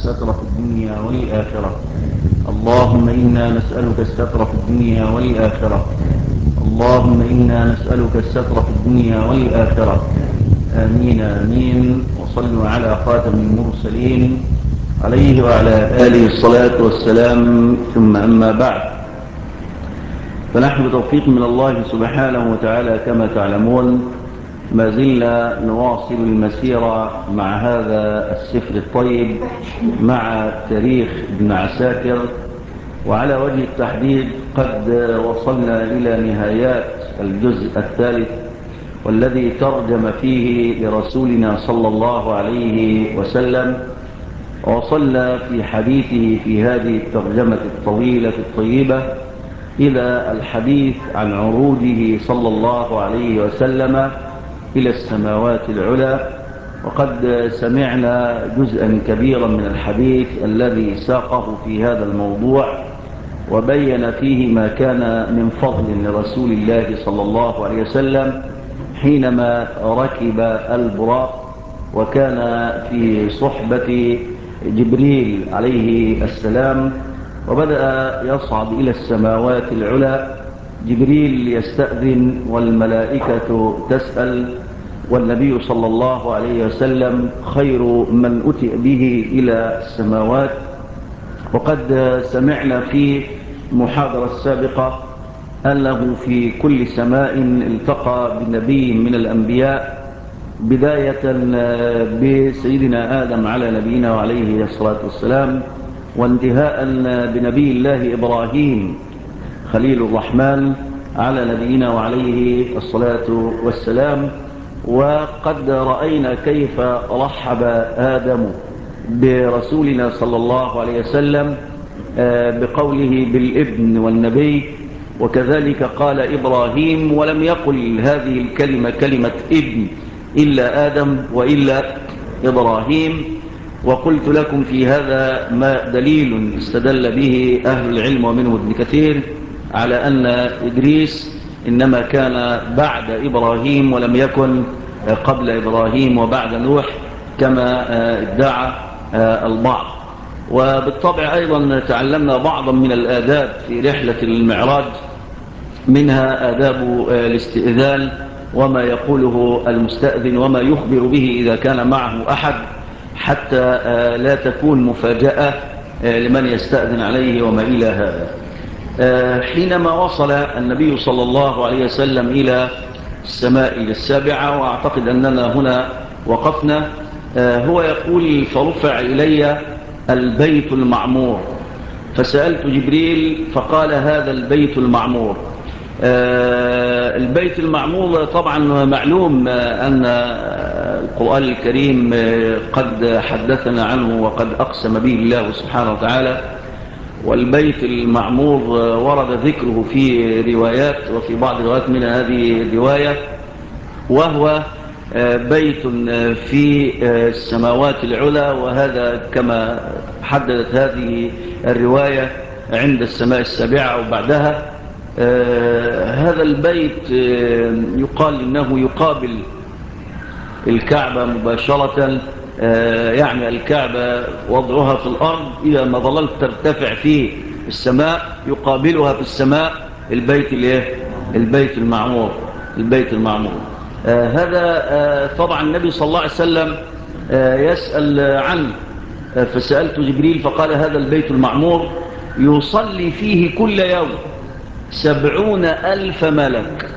الستر في الدنيا والآخرة. اللهم إنا نسألك الستر في الدنيا والآخرة. اللهم إنا نسألك الستر في الدنيا والآخرة. آمين آمين. وصلوا على خاتم المرسلين عليه وعلى آله الصلاة والسلام. ثم أما بعد، فنحن بتوفيق من الله سبحانه وتعالى كما تعلمون ما زلنا نواصل المسيرة مع هذا السفر الطيب، مع تاريخ ابن عساكر. وعلى وجه التحديد قد وصلنا إلى نهايات الجزء الثالث، والذي ترجم فيه لرسولنا صلى الله عليه وسلم. ووصلنا في حديثه في هذه الترجمة الطويلة الطيبة إلى الحديث عن عروجه صلى الله عليه وسلم إلى السماوات العلى. وقد سمعنا جزءا كبيرا من الحديث الذي ساقه في هذا الموضوع، وبين فيه ما كان من فضل لرسول الله صلى الله عليه وسلم حينما ركب البراق، وكان في صحبة جبريل عليه السلام، وبدأ يصعد إلى السماوات العلى. جبريل يستأذن والملائكة تسأل، والنبي صلى الله عليه وسلم خير من أتي به إلى السماوات. وقد سمعنا في المحاضرة السابقة أنه في كل سماء التقى بنبي من الأنبياء، بداية بسيدنا آدم على نبينا وعليه الصلاة والسلام، وانتهاء بنبي الله إبراهيم خليل الرحمن على نبينا وعليه الصلاة والسلام. وقد رأينا كيف رحب آدم برسولنا صلى الله عليه وسلم بقوله بالابن والنبي، وكذلك قال إبراهيم، ولم يقل هذه الكلمة كلمة ابن إلا آدم وإلا إبراهيم. وقلت لكم في هذا ما دليل استدل به أهل العلم ومنه ابن كثير على أن إدريس إنما كان بعد إبراهيم ولم يكن قبل إبراهيم وبعد نوح كما ادعى البعض. وبالطبع أيضا تعلمنا بعضا من الآداب في رحلة المعراج، منها آداب الاستئذان وما يقوله المستأذن وما يخبر به إذا كان معه أحد، حتى لا تكون مفاجأة لمن يستأذن عليه وما إلى هذا. حينما وصل النبي صلى الله عليه وسلم إلى السماء السابعة، وأعتقد أننا هنا وقفنا، هو يقول: فرفع إلي البيت المعمور، فسألت جبريل فقال: هذا البيت المعمور. البيت المعمور طبعا معلوم أن القرآن الكريم قد حدثنا عنه وقد أقسم به الله سبحانه وتعالى. والبيت المعمور ورد ذكره في روايات، وفي بعض الروايات من هذه الرواية، وهو بيت في السماوات العلى، وهذا كما حددت هذه الرواية عند السماء السابعة وبعدها. هذا البيت يقال إنه يقابل الكعبة مباشرة، يعني الكعبة وضعها في الأرض، إذا ما ظللت ترتفع في السماء يقابلها في السماء البيت المعمور. البيت المعمور هذا طبعا النبي صلى الله عليه وسلم يسأل عنه، فسألت جبريل فقال: هذا البيت المعمور يصلي فيه كل يوم 70,000 ملك.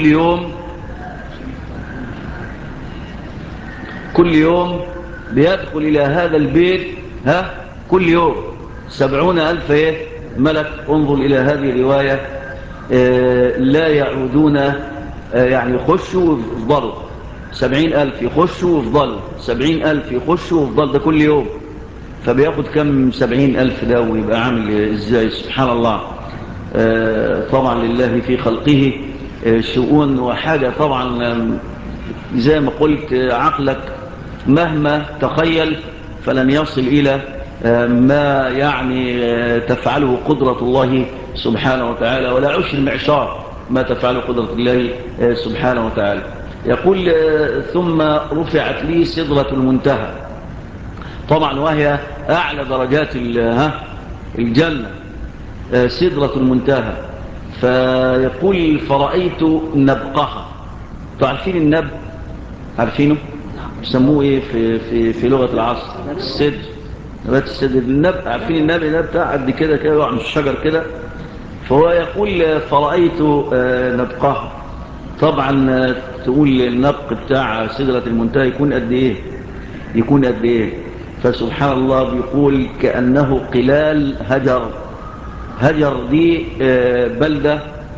كل يوم بيدخل إلى هذا البيت، كل يوم 70,000 ملك. انظر إلى هذه الرواية، لا يعودون، يعني يخشوا ويفضلوا 70,000، يخشوا ويفضلوا 70,000، يخشوا ويفضلوا، ده كل يوم. فبياخد كم 70,000 ده ويبقى عامل ازاي؟ سبحان الله. طبعا لله في خلقه شؤون وحاجة. طبعا زي ما قلت، عقلك مهما تخيل فلن يصل إلى ما يعني تفعله قدرة الله سبحانه وتعالى، ولا عشر معشار ما تفعله قدرة الله سبحانه وتعالى. يقول: ثم رفعت لي سدرة المنتهى. طبعا وهي أعلى درجات الجنة، سدرة المنتهى. فيقول فرأيت نبقها. تعرفين النبق؟ عارفينه؟ يسموه ايه في لغة العصر؟ السدر. نبات السدر. النبق، عارفين النبق ده بتاع قد كده كده يقع من الشجر كده. فهو يقول فرأيت نبقها. طبعا تقول النبق بتاع سدرة المنتهى يكون قد ايه؟ يكون قد ايه؟ فسبحان الله بيقول كأنه قلال هجر. هجر دي بلدة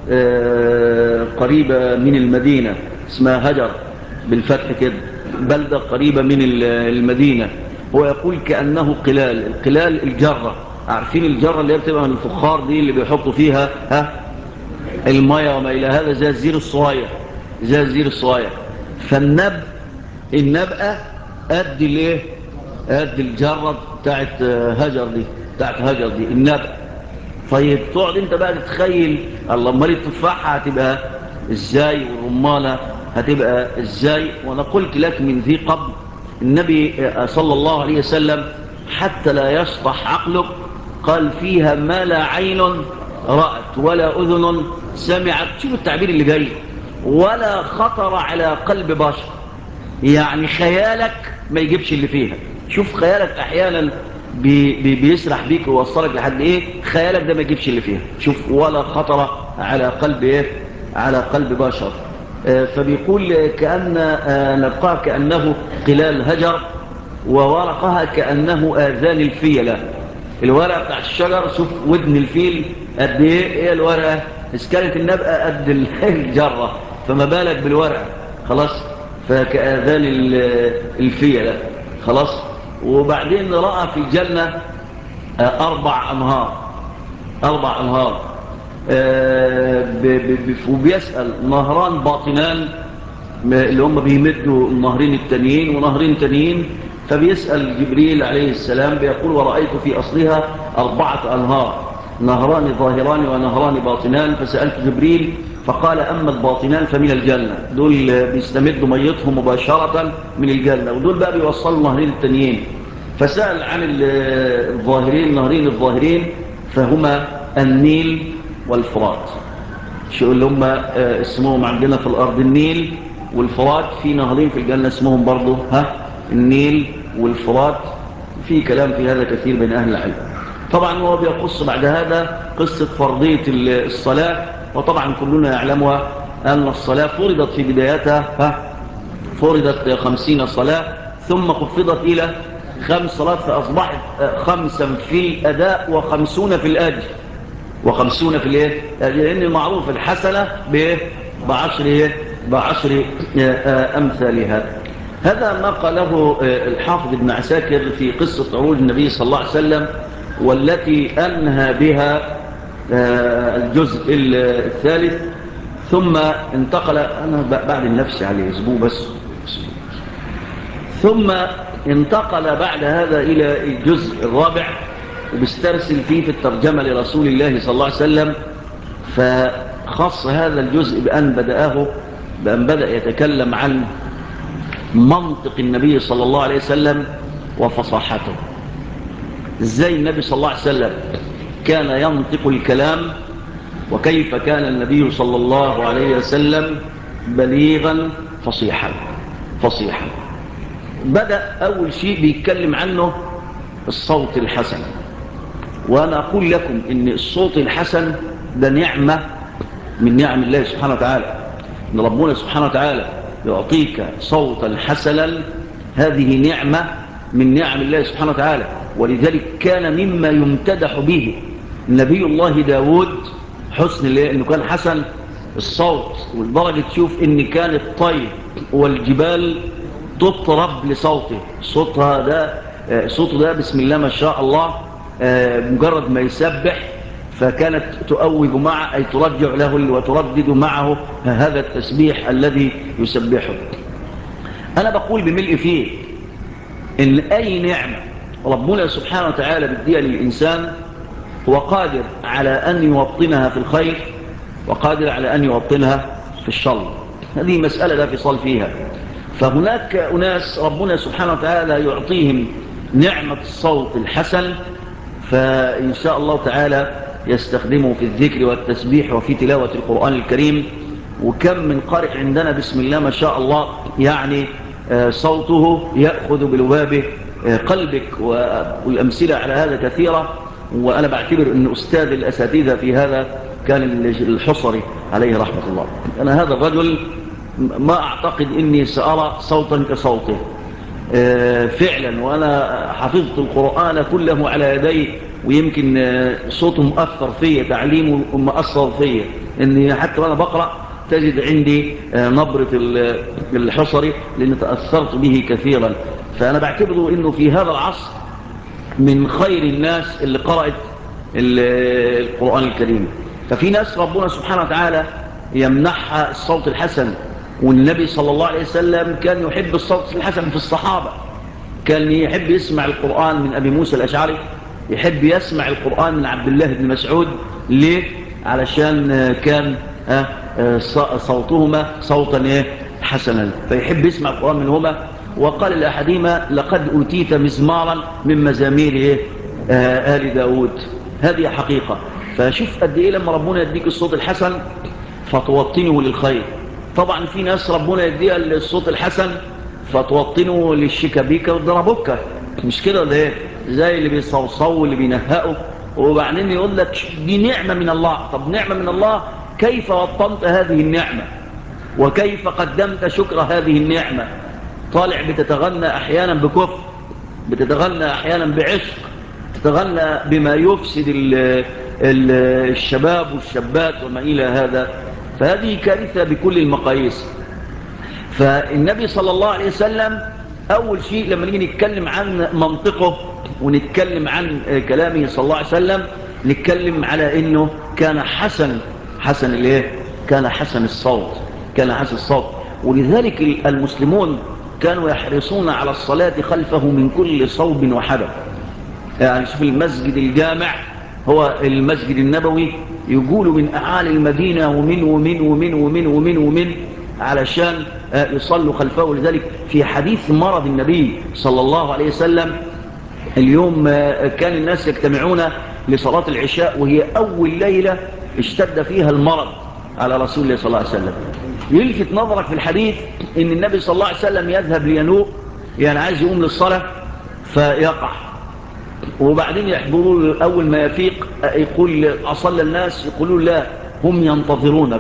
قريبة من المدينة اسمها هجر بالفتح كده، بلدة قريبة من المدينة. هو يقول كأنه قلال. القلال الجرة، عارفين الجرة اللي بتبقى من الفخار دي اللي بيحطوا فيها المية وما إلى هذا، زي الزير الصغير، زي الزير الصغير. النبقة قد الايه؟ قد الجرة بتاعت هجر دي، بتاعت هجر دي النبقة. طيب تقعد انت بقى تتخيل الله امال التفاحة هتبقى ازاي والرمانة هتبقى ازاي. وانا قلت لك من ذي قبل النبي صلى الله عليه وسلم حتى لا يشطح عقلك قال فيها ما لا عين رأت ولا أذن سمعت. شوف التعبير اللي جاي، ولا خطر على قلب بشر. يعني خيالك ما يجيبش اللي فيها. شوف خيالك احيانا بيسرح بيك ويوصلك لحد ايه، خيالك ده ما يجيبش اللي فيها. شوف ولا خطر على قلب ايه، على قلب بشر. فبيقول كأن نبقى كأنه قلال هجر، وورقها كأنه آذان الفيلة. الورقة بتاع الشجر شوف ودن الفيل قد ايه الورقة، اسكالة النبقى قد الجرة، فما بالك بالورقة. خلاص، فكآذان الفيلة. خلاص. وبعدين رأى في الجنة 4 أنهار، 4 أنهار. وبيسأل نهران باطنان اللي هم بيمدوا النهرين التانيين ونهرين تانيين. فبيسأل جبريل عليه السلام بيقول ورأيت في أصلها 4 أنهار، نهران ظاهران ونهران باطنان. فسألت جبريل فقال أما الباطنان فمن الجنة، دول بيستمدوا ميتهم مباشرة من الجنة، ودول بقى بيوصلوا النهرين التانيين. فسأل عن الظاهرين، النهرين الظاهرين فهما النيل والفرات. شو اللي هم اسمهم عندنا في الأرض النيل والفرات. في نهرين في الجنة اسمهم برضو النيل والفرات. في كلام في هذا كثير بين أهل العلم. طبعا هو بيقص بعد هذا قصة فرضية الصلاة. وطبعا كلنا يعلمها أن الصلاة فرضت في بدايتها فرضت 50 صلاة، ثم خفضت إلى 5 صلاة، فأصبحت 5 في الأداء و50 في الأجر، و50 في الايه، لان المعروف الحسنه بعشر امثالها. هذا ما قاله الحافظ ابن عساكر في قصه عروج النبي صلى الله عليه وسلم، والتي انهى بها الجزء الثالث. ثم انتقل، انا بعد النفس عليه اسبوع بس، ثم انتقل بعد هذا إلى الجزء الرابع، وبيسترسل فيه في الترجمة لرسول الله صلى الله عليه وسلم. فخص هذا الجزء بأن بدأ يتكلم عن منطق النبي صلى الله عليه وسلم وفصاحته. ازاي النبي صلى الله عليه وسلم كان ينطق الكلام، وكيف كان النبي صلى الله عليه وسلم بليغا فصيحا. بدأ أول شيء بيتكلم عنه الصوت الحسن. وأنا أقول لكم إن الصوت الحسن ده نعمة من نعم الله سبحانه وتعالى. إن ربنا سبحانه وتعالى يعطيك صوتا حسنا، هذه نعمة من نعم الله سبحانه وتعالى. ولذلك كان مما يمتدح به نبي الله داود حسن إنه كان حسن الصوت، والدرجة تشوف إن كان الطير والجبال تطرب لصوته. صوته ده بسم الله ما شاء الله، مجرد ما يسبح فكانت تؤوب معه، أي ترجع له وتردد معه هذا التسبيح الذي يسبحه. أنا بقول بملء فيه إن أي نعمة ربنا سبحانه وتعالى بديها للإنسان هو قادر على أن يوطنها في الخير، وقادر على أن يوطنها في الشر. هذه مسألة لا فصال فيها. فهناك أناس ربنا سبحانه وتعالى يعطيهم نعمة الصوت الحسن، فإن شاء الله تعالى يستخدمه في الذكر والتسبيح وفي تلاوة القرآن الكريم. وكم من قارئ عندنا بسم الله ما شاء الله، يعني صوته يأخذ بلباب قلبك، والأمثلة على هذا كثيرة. وأنا بعتبر أن أستاذ الأساتذة في هذا كان الحصري عليه رحمة الله. أنا هذا الرجل ما أعتقد أني سأرى صوتا كصوته فعلا، وأنا حفظت القرآن كله على يدي، ويمكن صوته مؤثر فيه، تعليمه مؤثر فيه، أني حتى وأنا بقرأ تجد عندي نبرة الحصري لأن تأثرت به كثيرا. فأنا بعتبره أنه في هذا العصر من خير الناس اللي قرأت القرآن الكريم. ففي ناس ربنا سبحانه وتعالى يمنحها الصوت الحسن، والنبي صلى الله عليه وسلم كان يحب الصوت الحسن في الصحابة. كان يحب يسمع القرآن من أبي موسى الأشعري، يحب يسمع القرآن من عبد الله بن مسعود. ليه؟ علشان كان صوتهما صوتا حسنا، فيحب يسمع القرآن منهما. وقال لأحدهما لقد أوتيت مزمارا من مزامير آل داود. هذه حقيقة. فشوف قد إيه لما ربنا يديك الصوت الحسن فتوطنه للخير. طبعا في ناس ربنا يديها الصوت الحسن فتوطنه للشيكابيكا والدرابوكا، مش كده ولا ايه؟ زي اللي بيصوصوا واللي بينهقوا، وبعدين يقول لك دي نعمة من الله. طب نعمة من الله، كيف وطنت هذه النعمة وكيف قدمت شكر هذه النعمة؟ طالع بتتغنى أحيانا بكفر، بتتغنى أحيانا بعشق، تتغنى بما يفسد الشباب والشابات وما إلى هذا. فهذه كارثة بكل المقاييس. فالنبي صلى الله عليه وسلم أول شيء لما نيجي نتكلم عن منطقه ونتكلم عن كلامه صلى الله عليه وسلم، نتكلم على أنه كان حسن الايه؟ كان حسن الصوت، كان حسن الصوت. ولذلك المسلمون كانوا يحرصون على الصلاة خلفه من كل صوب وحدث. يعني شوف المسجد الجامع هو المسجد النبوي، يقولوا من أعالي المدينة ومن ومن ومن ومن ومن ومن علشان يصلوا خلفه. لذلك في حديث مرض النبي صلى الله عليه وسلم اليوم كان الناس يجتمعون لصلاة العشاء، وهي أول ليلة اشتد فيها المرض على رسول الله صلى الله عليه وسلم. يلفت نظرك في الحديث ان النبي صلى الله عليه وسلم يذهب لينوء، يعني عايز يقوم للصلاة فيقع، وبعدين يحضروا له أول ما يفيق يقول أصلى الناس، يقولوا لا هم ينتظرونك،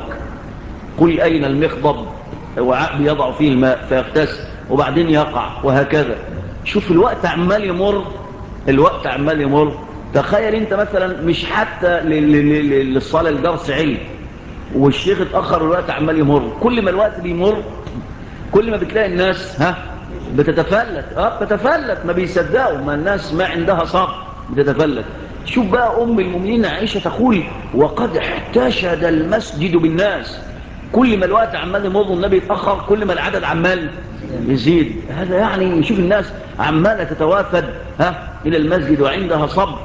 قل أين المخضب، وعاء بيضع فيه الماء فيغتسل، وبعدين يقع، وهكذا. شوف الوقت عمال يمر، الوقت عمال يمر. تخيل انت مثلا مش حتى للصلاة لدرس علم، والشيخ اتأخر والوقت عمال يمر. كل ما الوقت بيمر كل ما بتلاقي الناس بتتفلت، بتتفلت، ما بيصدقوا، ما الناس ما عندها صبر، بتتفلت. شوف بقى أم المؤمنين عائشة تقول وقد احتشد المسجد بالناس. كل ما الوقت عمال يمر والنبي يتأخر كل ما العدد عمال يزيد. هذا يعني شوف الناس عمالة تتوافد إلى المسجد وعندها صبر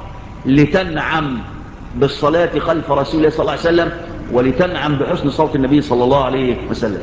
لتنعم بالصلاة خلف رسول الله صلى الله عليه وسلم، ولتنعم بحسن صوت النبي صلى الله عليه وسلم.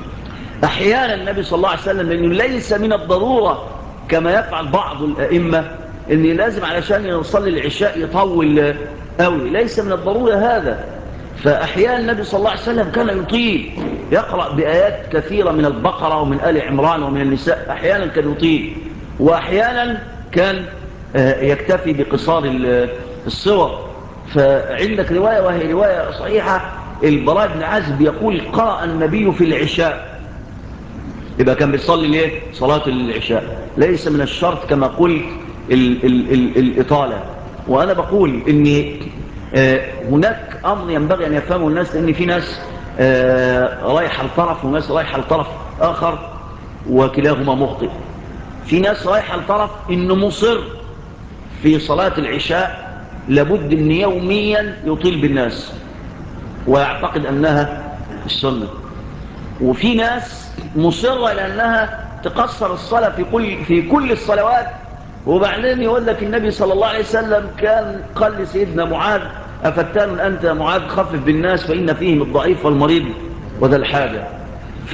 أحيانا النبي صلى الله عليه وسلم لأنه ليس من الضرورة كما يفعل بعض الأئمة أن لازم علشان يصلي العشاء يطول قوي، ليس من الضرورة هذا. فأحيانا النبي صلى الله عليه وسلم كان يطيل، يقرأ بآيات كثيرة من البقرة ومن آل عمران ومن النساء، أحيانا كان يطيل، وأحيانا كان يكتفي بقصار الصور. فعندك رواية وهي رواية صحيحة، البراء بن عازب يقول قرأ النبي في العشاء، يبقى كان بيصلي ليه؟ صلاة العشاء. ليس من الشرط كما قلت الإطالة. وأنا بقول إن هناك أمر ينبغي أن يفهمه الناس، لأن في ناس رايحة لطرف وناس رايحة لطرف آخر وكلاهما مخطئ. في ناس رايحة لطرف إنه مصر في صلاة العشاء لابد أن يوميا يطيل بالناس ويعتقد أنها السنة، وفي ناس مصرة لأنها تقصر الصلاة في كل الصلوات. وبعدين يقول لك النبي صلى الله عليه وسلم كان قال لسيدنا معاذ أفتان أنت معاذ خفف بالناس فإن فيهم الضعيف والمريض وذا الحاجة.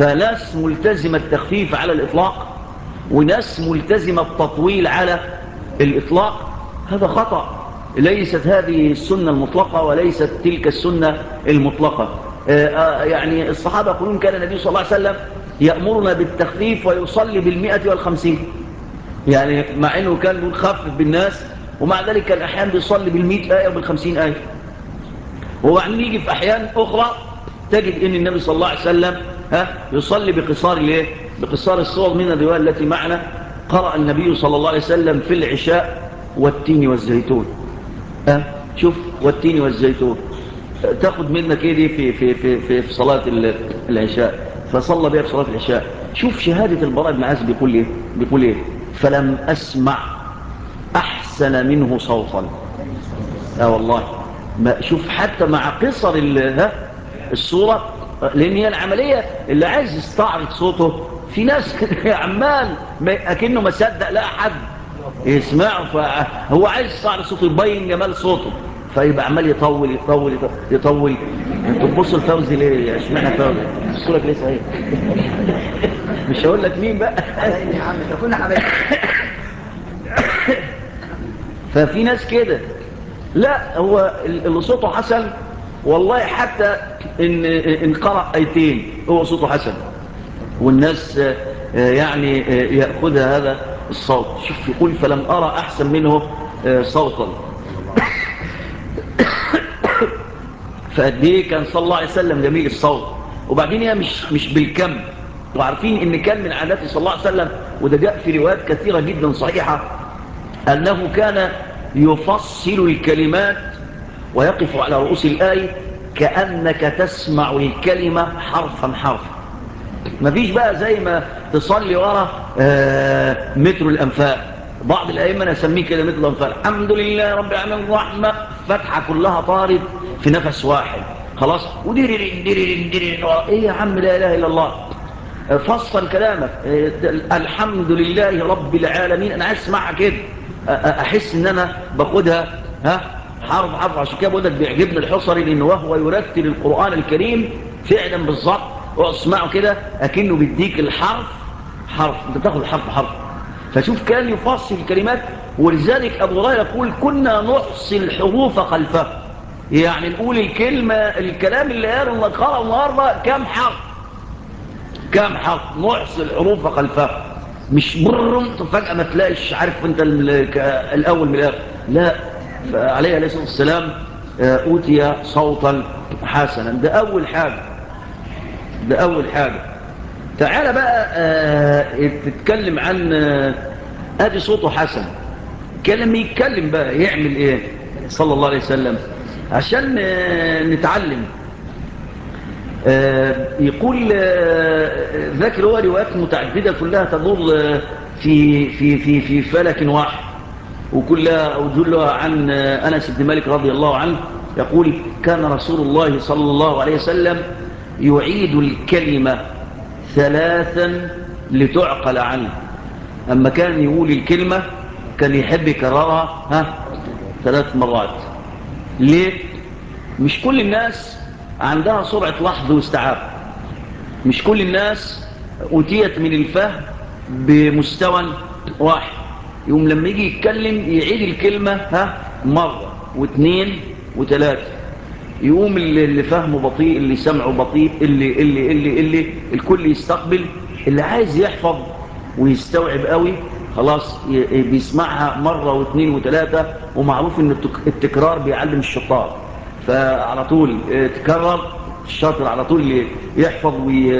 فناس ملتزمة التخفيف على الإطلاق، وناس ملتزمة التطويل على الإطلاق هذا خطأ. ليست هذه السنة المطلقة وليست تلك السنة المطلقة. يعني الصحابة يقولون كان النبي صلى الله عليه وسلم يأمرنا بالتخفيف ويصلي بالمئة والخمسين، يعني مع أنه كان يخفف بالناس ومع ذلك كان أحيانا بيصلي بالمئة آية وبالخمسين آية. وبعدين يجي في أحيان أخرى تجد أن النبي صلى الله عليه وسلم يصلي بقصار الايه؟ بقصار الصور. من الرواية التي معنا قرأ النبي صلى الله عليه وسلم في العشاء والتين والزيتون. شوف والتين والزيتون تاخد منك ايه دي في صلاة العشاء، فصلى بها في صلاة العشاء. شوف شهادة البراء بن عازب بيقول ايه؟ بيقول ايه؟ فلم أسمع أحسن منه صوتا. والله ما شوف حتى مع قصر الصورة، لأن هي العملية اللي عايز يستعرض صوته في ناس عمال أكنه ما صدق لا أحد يسمعه، فهو عايز يستعرض صوته يبين جمال صوته، فيبقى عمال يطول يطول يطول, يطول. انتوا تبصوا لفوزي ليه؟ اشمعنى فوزي؟ بصوا لك ليه صحيح؟ مش هقول لك مين بقى. يا عم ده كنا حبايب. ففي ناس كده لا، هو اللي صوته حسن والله حتى إن قرأ آيتين هو صوته حسن والناس يعني يأخذها هذا الصوت. شوف يقول فلم أرى أحسن منه صوتا. فقد ايه كان صلى الله عليه وسلم جميل الصوت. وبعدين هي مش بالكم، وعارفين ان كان من عاداته صلى الله عليه وسلم، وده جاء في روايات كثيرة جدا صحيحة، أنه كان يفصل الكلمات ويقف على رؤوس الآية كأنك تسمع الكلمة حرفا حرفا. ما فيش بقى زي ما تصلي ورا متر الأنفال. بعض الأئمة نسميه كده متر الأنفال، الحمد لله رب العالمين الرحمة، فتحة كلها طارد في نفس واحد خلاص، وديرين ديرين ديرين. ايه يا عم لا إله إلا الله، فصل كلامك. الحمد لله رب العالمين انا عايز اسمعها كده، احس ان انا باخدها حرف حرف. عشان كده بقول لك بيعجبني الحصري، لانه وهو يرتل القران الكريم فعلا بالظبط واسمعه كده اكنه بيديك الحرف حرف، انت بتاخد الحرف حرف. فشوف كان يفصل الكلمات. ولذلك ابو هريره يقول كنا نحصي الحروف خلفه، يعني نقول الكلمه الكلام اللي قاله قرأ النهارده كام حرف كام حرف، نحصي الحروف خلفها، مش برمت فجأة ما تلاقيش عارف انت الأول من الآخر. لا، فعليه الصلاة والسلام أوتي صوتا حسنا. ده أول حاجة، ده أول حاجة. تعال بقى تتكلم عن أدي صوته حسن. كلم يتكلم بقى يعمل إيه صلى الله عليه وسلم عشان نتعلم. يقول ذاكر هو روايات متعددة كلها تدور في فلك واحد، وكلها أو جلها عن أنس بن مالك رضي الله عنه يقول كان رسول الله صلى الله عليه وسلم يعيد الكلمة ثلاثا لتعقل عنه. أما كان يقول الكلمة كان يحب يكررها 3 مرات. ليه؟ مش كل الناس عندها سرعة لحظ واستيعاب، مش كل الناس أتيت من الفهم بمستوى واحد. يوم لما يجي يتكلم يعيد الكلمة مرة واثنين وثلاثة، يقوم اللي فهمه بطيء، اللي سمعه بطيء، اللي الكل يستقبل. اللي عايز يحفظ ويستوعب قوي خلاص بيسمعها مرة واثنين وثلاثة. ومعروف ان التكرار بيعلم الشطار، فعلى طول تكرر الشاطر على طول يحفظ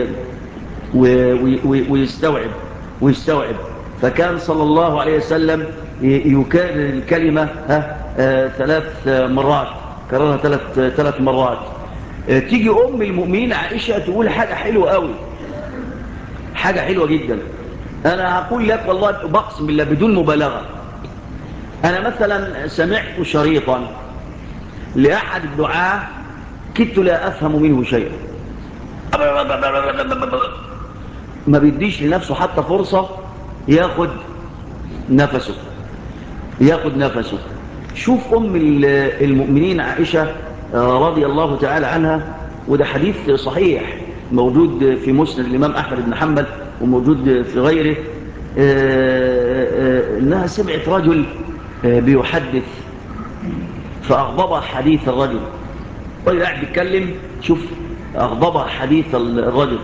ويستوعب ويستوعب. فكان صلى الله عليه وسلم يكرر الكلمة 3 مرات، كررها 3 مرات. تيجي أم المؤمنين عائشة تقول حاجة حلوة قوي، حاجة حلوة جدا. أنا هقول لك والله بقسم بالله بدون مبالغة، أنا مثلا سمعت شريطا لأحد الدعاة كنت لا أفهم منه شيئا، ما بيديش لنفسه حتى فرصة ياخد نفسه، ياخد نفسه. شوف أم المؤمنين عائشة رضي الله تعالى عنها، وده حديث صحيح موجود في مسند الإمام أحمد بن حنبل وموجود في غيره. إنها سمعت رجل بيحدث فأغضبها حديث الرجل. الرجل قاعد بيتكلم، شوف أغضبها حديث الرجل.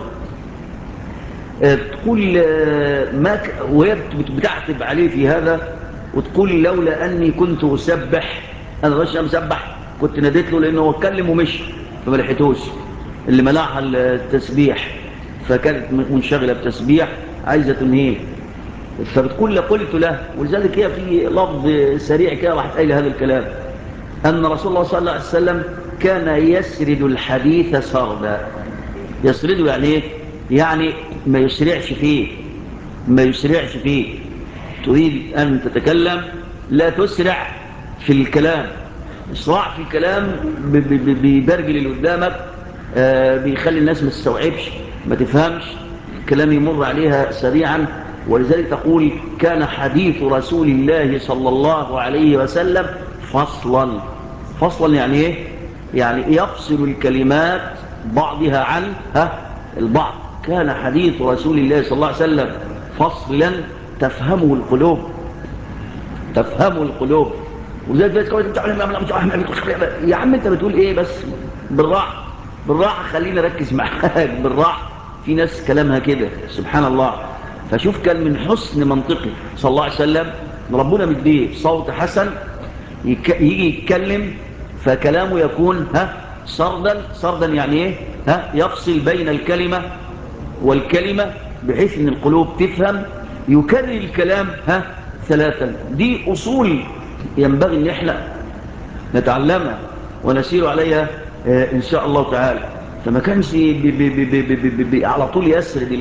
تقول وهي بتعتب عليه في هذا، وتقول لولا أني كنت أسبح، أنا مش مسبح، كنت ناديت له لأنه اتكلم ومشي فما لحقتوش، اللي منعها التسبيح فكانت منشغلة بتسبيح عايزة تنهيه. فبتقول قلت له، ولذلك هي في لفظ سريع كده راح تقول هذا الكلام، أن رسول الله صلى الله عليه وسلم كان يسرد الحديث سردا. يسرده يعني إيه؟ يعني ما يسرعش فيه، ما يسرعش فيه. تريد أن تتكلم لا تسرع في الكلام. إسراع في الكلام بيبرجل اللي قدامك، بيخلي الناس ما تستوعبش، ما تفهمش الكلام، يمر عليها سريعا. ولذلك تقول كان حديث رسول الله صلى الله عليه وسلم فصلا. فصلا يعني ايه؟ يعني يفصل الكلمات بعضها عن البعض. كان حديث رسول الله صلى الله عليه وسلم فصلا تفهمه القلوب، تفهمه القلوب. ولذلك يا عم انت بتقول ايه بس؟ بالراحه بالراحه، خلينا نركز معاك بالراحه. في ناس كلامها كده سبحان الله. فشوف كان من حسن منطقه صلى الله عليه وسلم، ربنا مديه صوت حسن، يجي يتكلم فكلامه يكون سردا. سردا يعني ايه؟ يفصل بين الكلمه والكلمه بحيث ان القلوب تفهم. يكرر الكلام ثلاثا. دي اصول ينبغي ان احنا نتعلمها ونسير عليها ان شاء الله تعالى. فما كانش على طول يسرد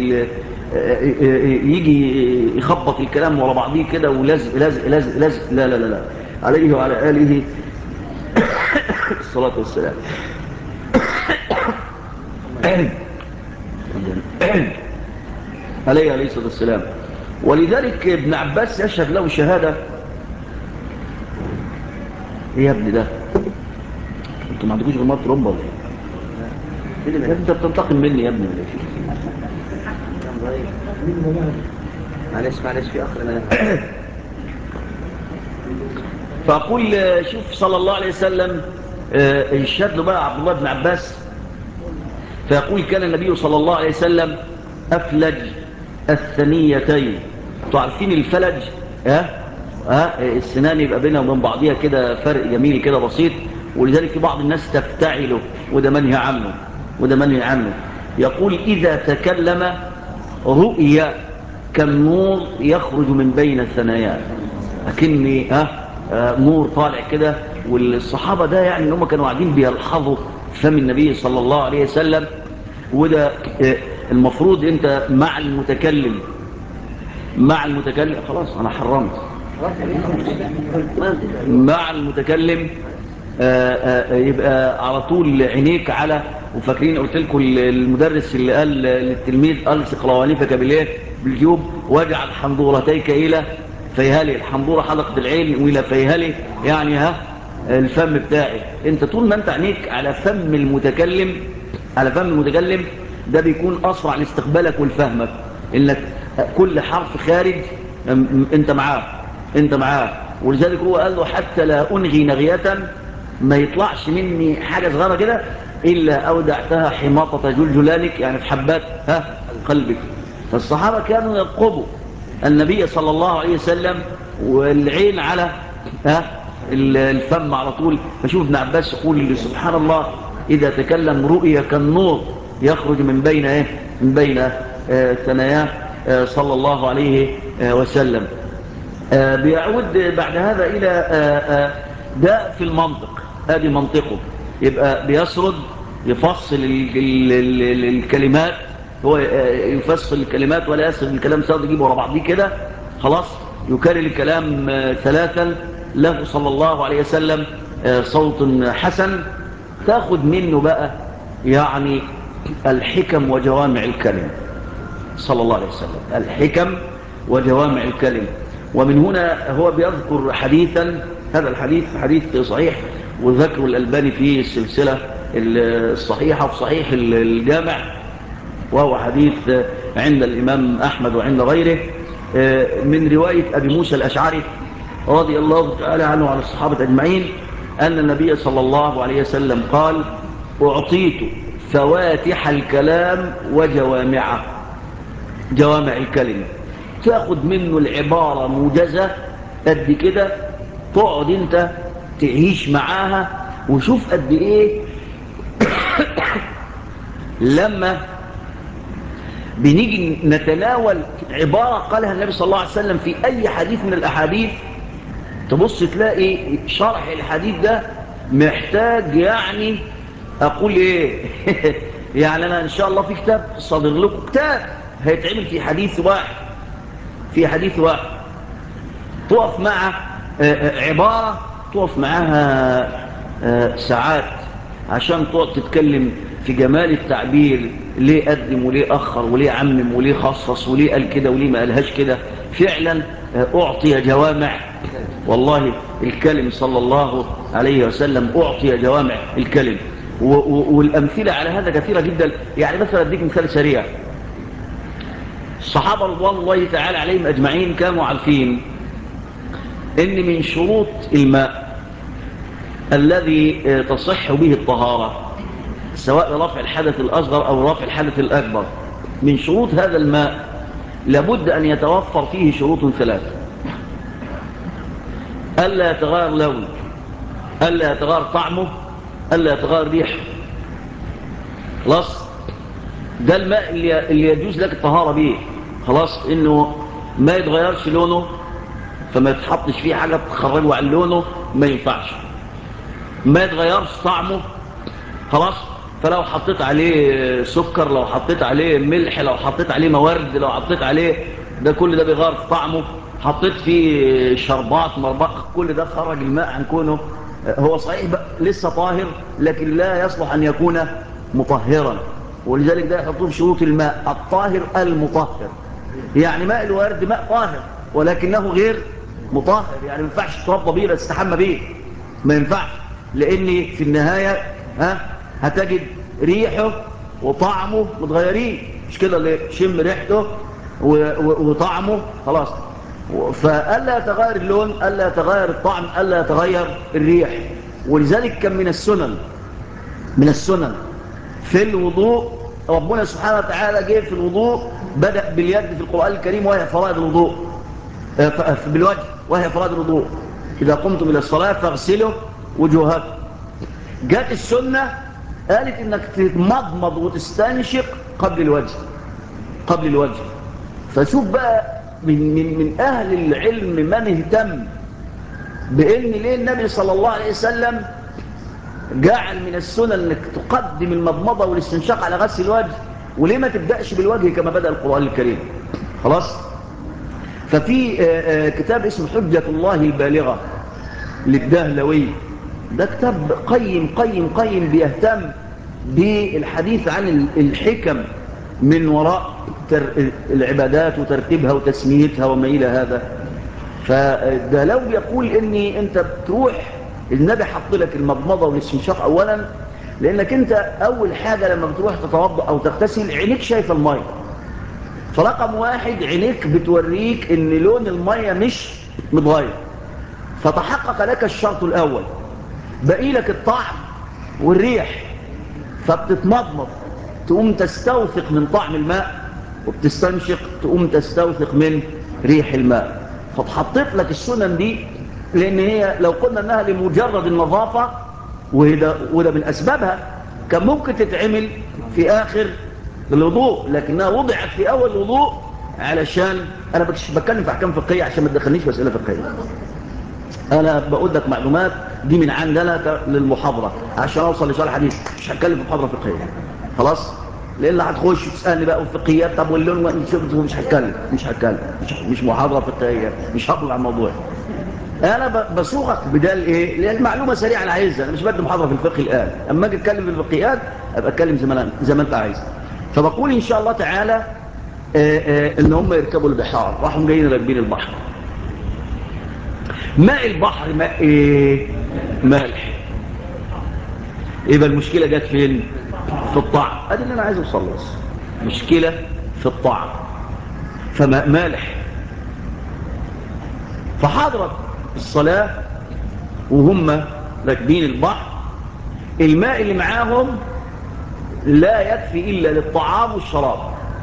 يجي يخبط الكلام ورا بعضيه كده ولازق لازق لازق لازق. لا لا لا لا، عليه وعلى اله الصلاه والسلام. عليه الصلاه والسلام. ولذلك ابن عباس يشهد له شهاده. ايه يا ابني ده؟ انتوا ما عندكوش غير ميه رمبه ولا ايه؟ انت بتنتقم مني يا ابني ولا ايه؟ معلش معلش في اخر فأقول شوف صلى الله عليه وسلم يشهد له بقى عبد الله بن عباس، فيقول كان النبي صلى الله عليه وسلم أفلج الثنيتين. تعرفين الفلج؟ السنان يبقى بينها وبين بعضها كده فرق جميل كده بسيط، ولذلك في بعض الناس تفتعله، وده منهي عنه، وده منهي عنه. يقول إذا تكلم رؤيا كالنور يخرج من بين الثنايا، أكني نور طالع كده. والصحابة ده يعني ان هم كانوا قاعدين بيلحظوا فم النبي صلى الله عليه وسلم. وده المفروض انت مع المتكلم، مع المتكلم خلاص انا حرمت مع المتكلم يبقى على طول عينيك على. وفاكرين قلت لكم المدرس اللي قال للتلميذ الصق روانفك بالايه؟ بالجيوب، واجعل حنظورتيك الى فيهلي. الحنظوره حلقه العين، والى فيهلي يعني الفم بتاعي. انت طول ما انت عينيك على فم المتكلم، على فم المتكلم، ده بيكون اسرع لاستقبالك ولفهمك، انك كل حرف خارج انت معاه، انت معاه. ولذلك هو قال له حتى لا انغي نغيه، ما يطلعش مني حاجه صغيره كده الا اودعتها حماطه جلجلانك، يعني في حبات قلبك. فالصحابه كانوا يرقبوا النبي صلى الله عليه وسلم والعين على الفم على طول. فشوف ابن عباس يقول سبحان الله اذا تكلم رؤيا كالنور يخرج من بين من بين ثناياه صلى الله عليه وسلم. بيعود بعد هذا إلى ده في المنطق، هذه منطقه. يبقى بيسرد، يفصل الكلمات. هو يفصل الكلمات ولا يسرد الكلام سرد يجيبه ورا بعضيه كده خلاص. يكرر الكلام ثلاثا. له صلى الله عليه وسلم صوت حسن. تاخد منه بقى يعني الحكم وجوامع الكلم صلى الله عليه وسلم، الحكم وجوامع الكلم. ومن هنا هو بيذكر حديثا، هذا الحديث حديث صحيح، وذكر الألباني في السلسلة الصحيحة في صحيح الجامع، وهو حديث عند الإمام أحمد وعند غيره. من رواية أبي موسى الأشعري رضي الله تعالى عنه وعن الصحابة أجمعين أن النبي صلى الله عليه وسلم قال: أعطيت فواتح الكلام وجوامعه. جوامع الكلمة تأخذ منه العبارة موجزة قد كده، تقعد انت تعيش معاها وشوف قد ايه لما بنيجي نتناول عبارة قالها النبي صلى الله عليه وسلم في أي حديث من الأحاديث، تبص تلاقي شرح الحديث ده محتاج يعني أقول إيه يعني أنا إن شاء الله في كتاب صادر لكم، كتاب هيتعمل في حديث واحد، في حديث واحد تقف مع عبارة تقف معاها ساعات عشان تقعد تتكلم في جمال التعبير، ليه قدم وليه أخر وليه عمم وليه خصص وليه قال كده وليه ما قالهاش كده. فعلا أعطي جوامع، والله الكلم صلى الله عليه وسلم أعطي جوامع الكلم. والأمثلة على هذا كثيرة جدا. يعني مثلا أديك مثال سريع. الصحابة رضوان الله تعالى عليهم أجمعين كانوا عارفين إن من شروط الماء الذي تصح به الطهارة سواء رفع الحدث الأصغر أو رفع الحدث الأكبر، من شروط هذا الماء لابد أن يتوفر فيه شروط ثلاثة: ألا يتغير لونه، ألا يتغير طعمه، ألا يتغير ريحه. خلاص، ده الماء اللي يجوز لك الطهارة به. خلاص، إنه ما يتغيرش لونه، فما يتحطش فيه حاجة تخرجه عن لونه، ما ينفعش. ما يتغيرش طعمه، خلاص، فلو حطيت عليه سكر، لو حطيت عليه ملح، لو حطيت عليه موارد، لو حطيت عليه ده كل ده بيغير في طعمه. حطيت فيه شربات مربق، كل ده خرج الماء عن كونه هو صحيح لسه طاهر، لكن لا يصلح أن يكون مطهرا. ولذلك ده يحطوه في شروط الماء الطاهر المطهر. يعني ماء الورد ماء طاهر ولكنه غير مطهر، يعني ما ينفعش تتوضا بيه تستحمى بيه، ما ينفعش، لان في النهايه هتجد ريحه وطعمه متغيرين، مش كده؟ اللي شم ريحته وطعمه خلاص. فألا يتغير اللون، ألا يتغير الطعم، ألا يتغير الريح. ولذلك كان من السنن، من السنن في الوضوء، ربنا سبحانه وتعالى جه في الوضوء بدأ باليد في القرآن الكريم وهي فرائض الوضوء، بالوجه وهي فرائض الوضوء: إذا قمتم إلى الصلاة فاغسلوا وجوهكم. جاءت السنة قالت إنك تتمضمض وتستنشق قبل الوجه، قبل الوجه. فشوف بقى من أهل العلم من اهتم بإن ليه النبي صلى الله عليه وسلم جعل من السنن انك تقدم المضمضه والاستنشاق على غسل الوجه، وليه ما تبداش بالوجه كما بدا القران الكريم؟ خلاص. ففي كتاب اسمه حجة الله البالغة للدهلوي، ده كتاب قيم قيم قيم بيهتم بالحديث عن الحكم من وراء العبادات وترتيبها وتسميتها وما إلى هذا. فده لو بيقول إني أنت بتروح النبي حط لك المضمضة والاستنشاق أولا، لأنك أنت أول حاجة لما بتروح تتوضأ أو تغتسل عينيك شايفة المية، فرقم واحد عينيك بتوريك ان لون المية مش متغير، فتحقق لك الشرط الاول. بقي لك الطعم والريح، فبتتمضمض تقوم تستوثق من طعم الماء، وبتستنشق تقوم تستوثق من ريح الماء. فتحطيت لك السنن دي، لان هي لو قلنا انها لمجرد النظافة، وده من اسبابها، كان ممكن تتعمل في اخر الوضوء، لكنها وضعت في اول الوضوء علشان انا بتكلم في احكام فقهيه عشان ما تدخلنيش في اسئله فقهيه. انا بقول لك معلومات دي من عندنا للمحاضره عشان اوصل لسؤال حديث، مش هتكلم في محاضره فقهيه. خلاص، لان هتخش تسالني بقى الفقهيات، طب واللون مش هتكلم، مش محاضره فقهيه، مش هطلع الموضوع. انا بصوغك بدال ايه؟ لان المعلومه سريعه انا عايزها، انا مش بدي محاضره في الفقه الان، اما اجي اتكلم في الفقهيات ابقى اتكلم زي ما انت عايز. فبقول ان شاء الله تعالى ان هم يركبوا البحار، راحوا جايين راكبين البحر. ماء البحر ماء ايه؟ مالح. يبقى المشكله جت فين؟ في الطعم. ادي اللي انا عايز اوصل له، مشكله في الطعم. فماء مالح فحضرت الصلاة وهم راكبين البحر، الماء اللي معاهم لا يكفي إلا للطعام والشراب.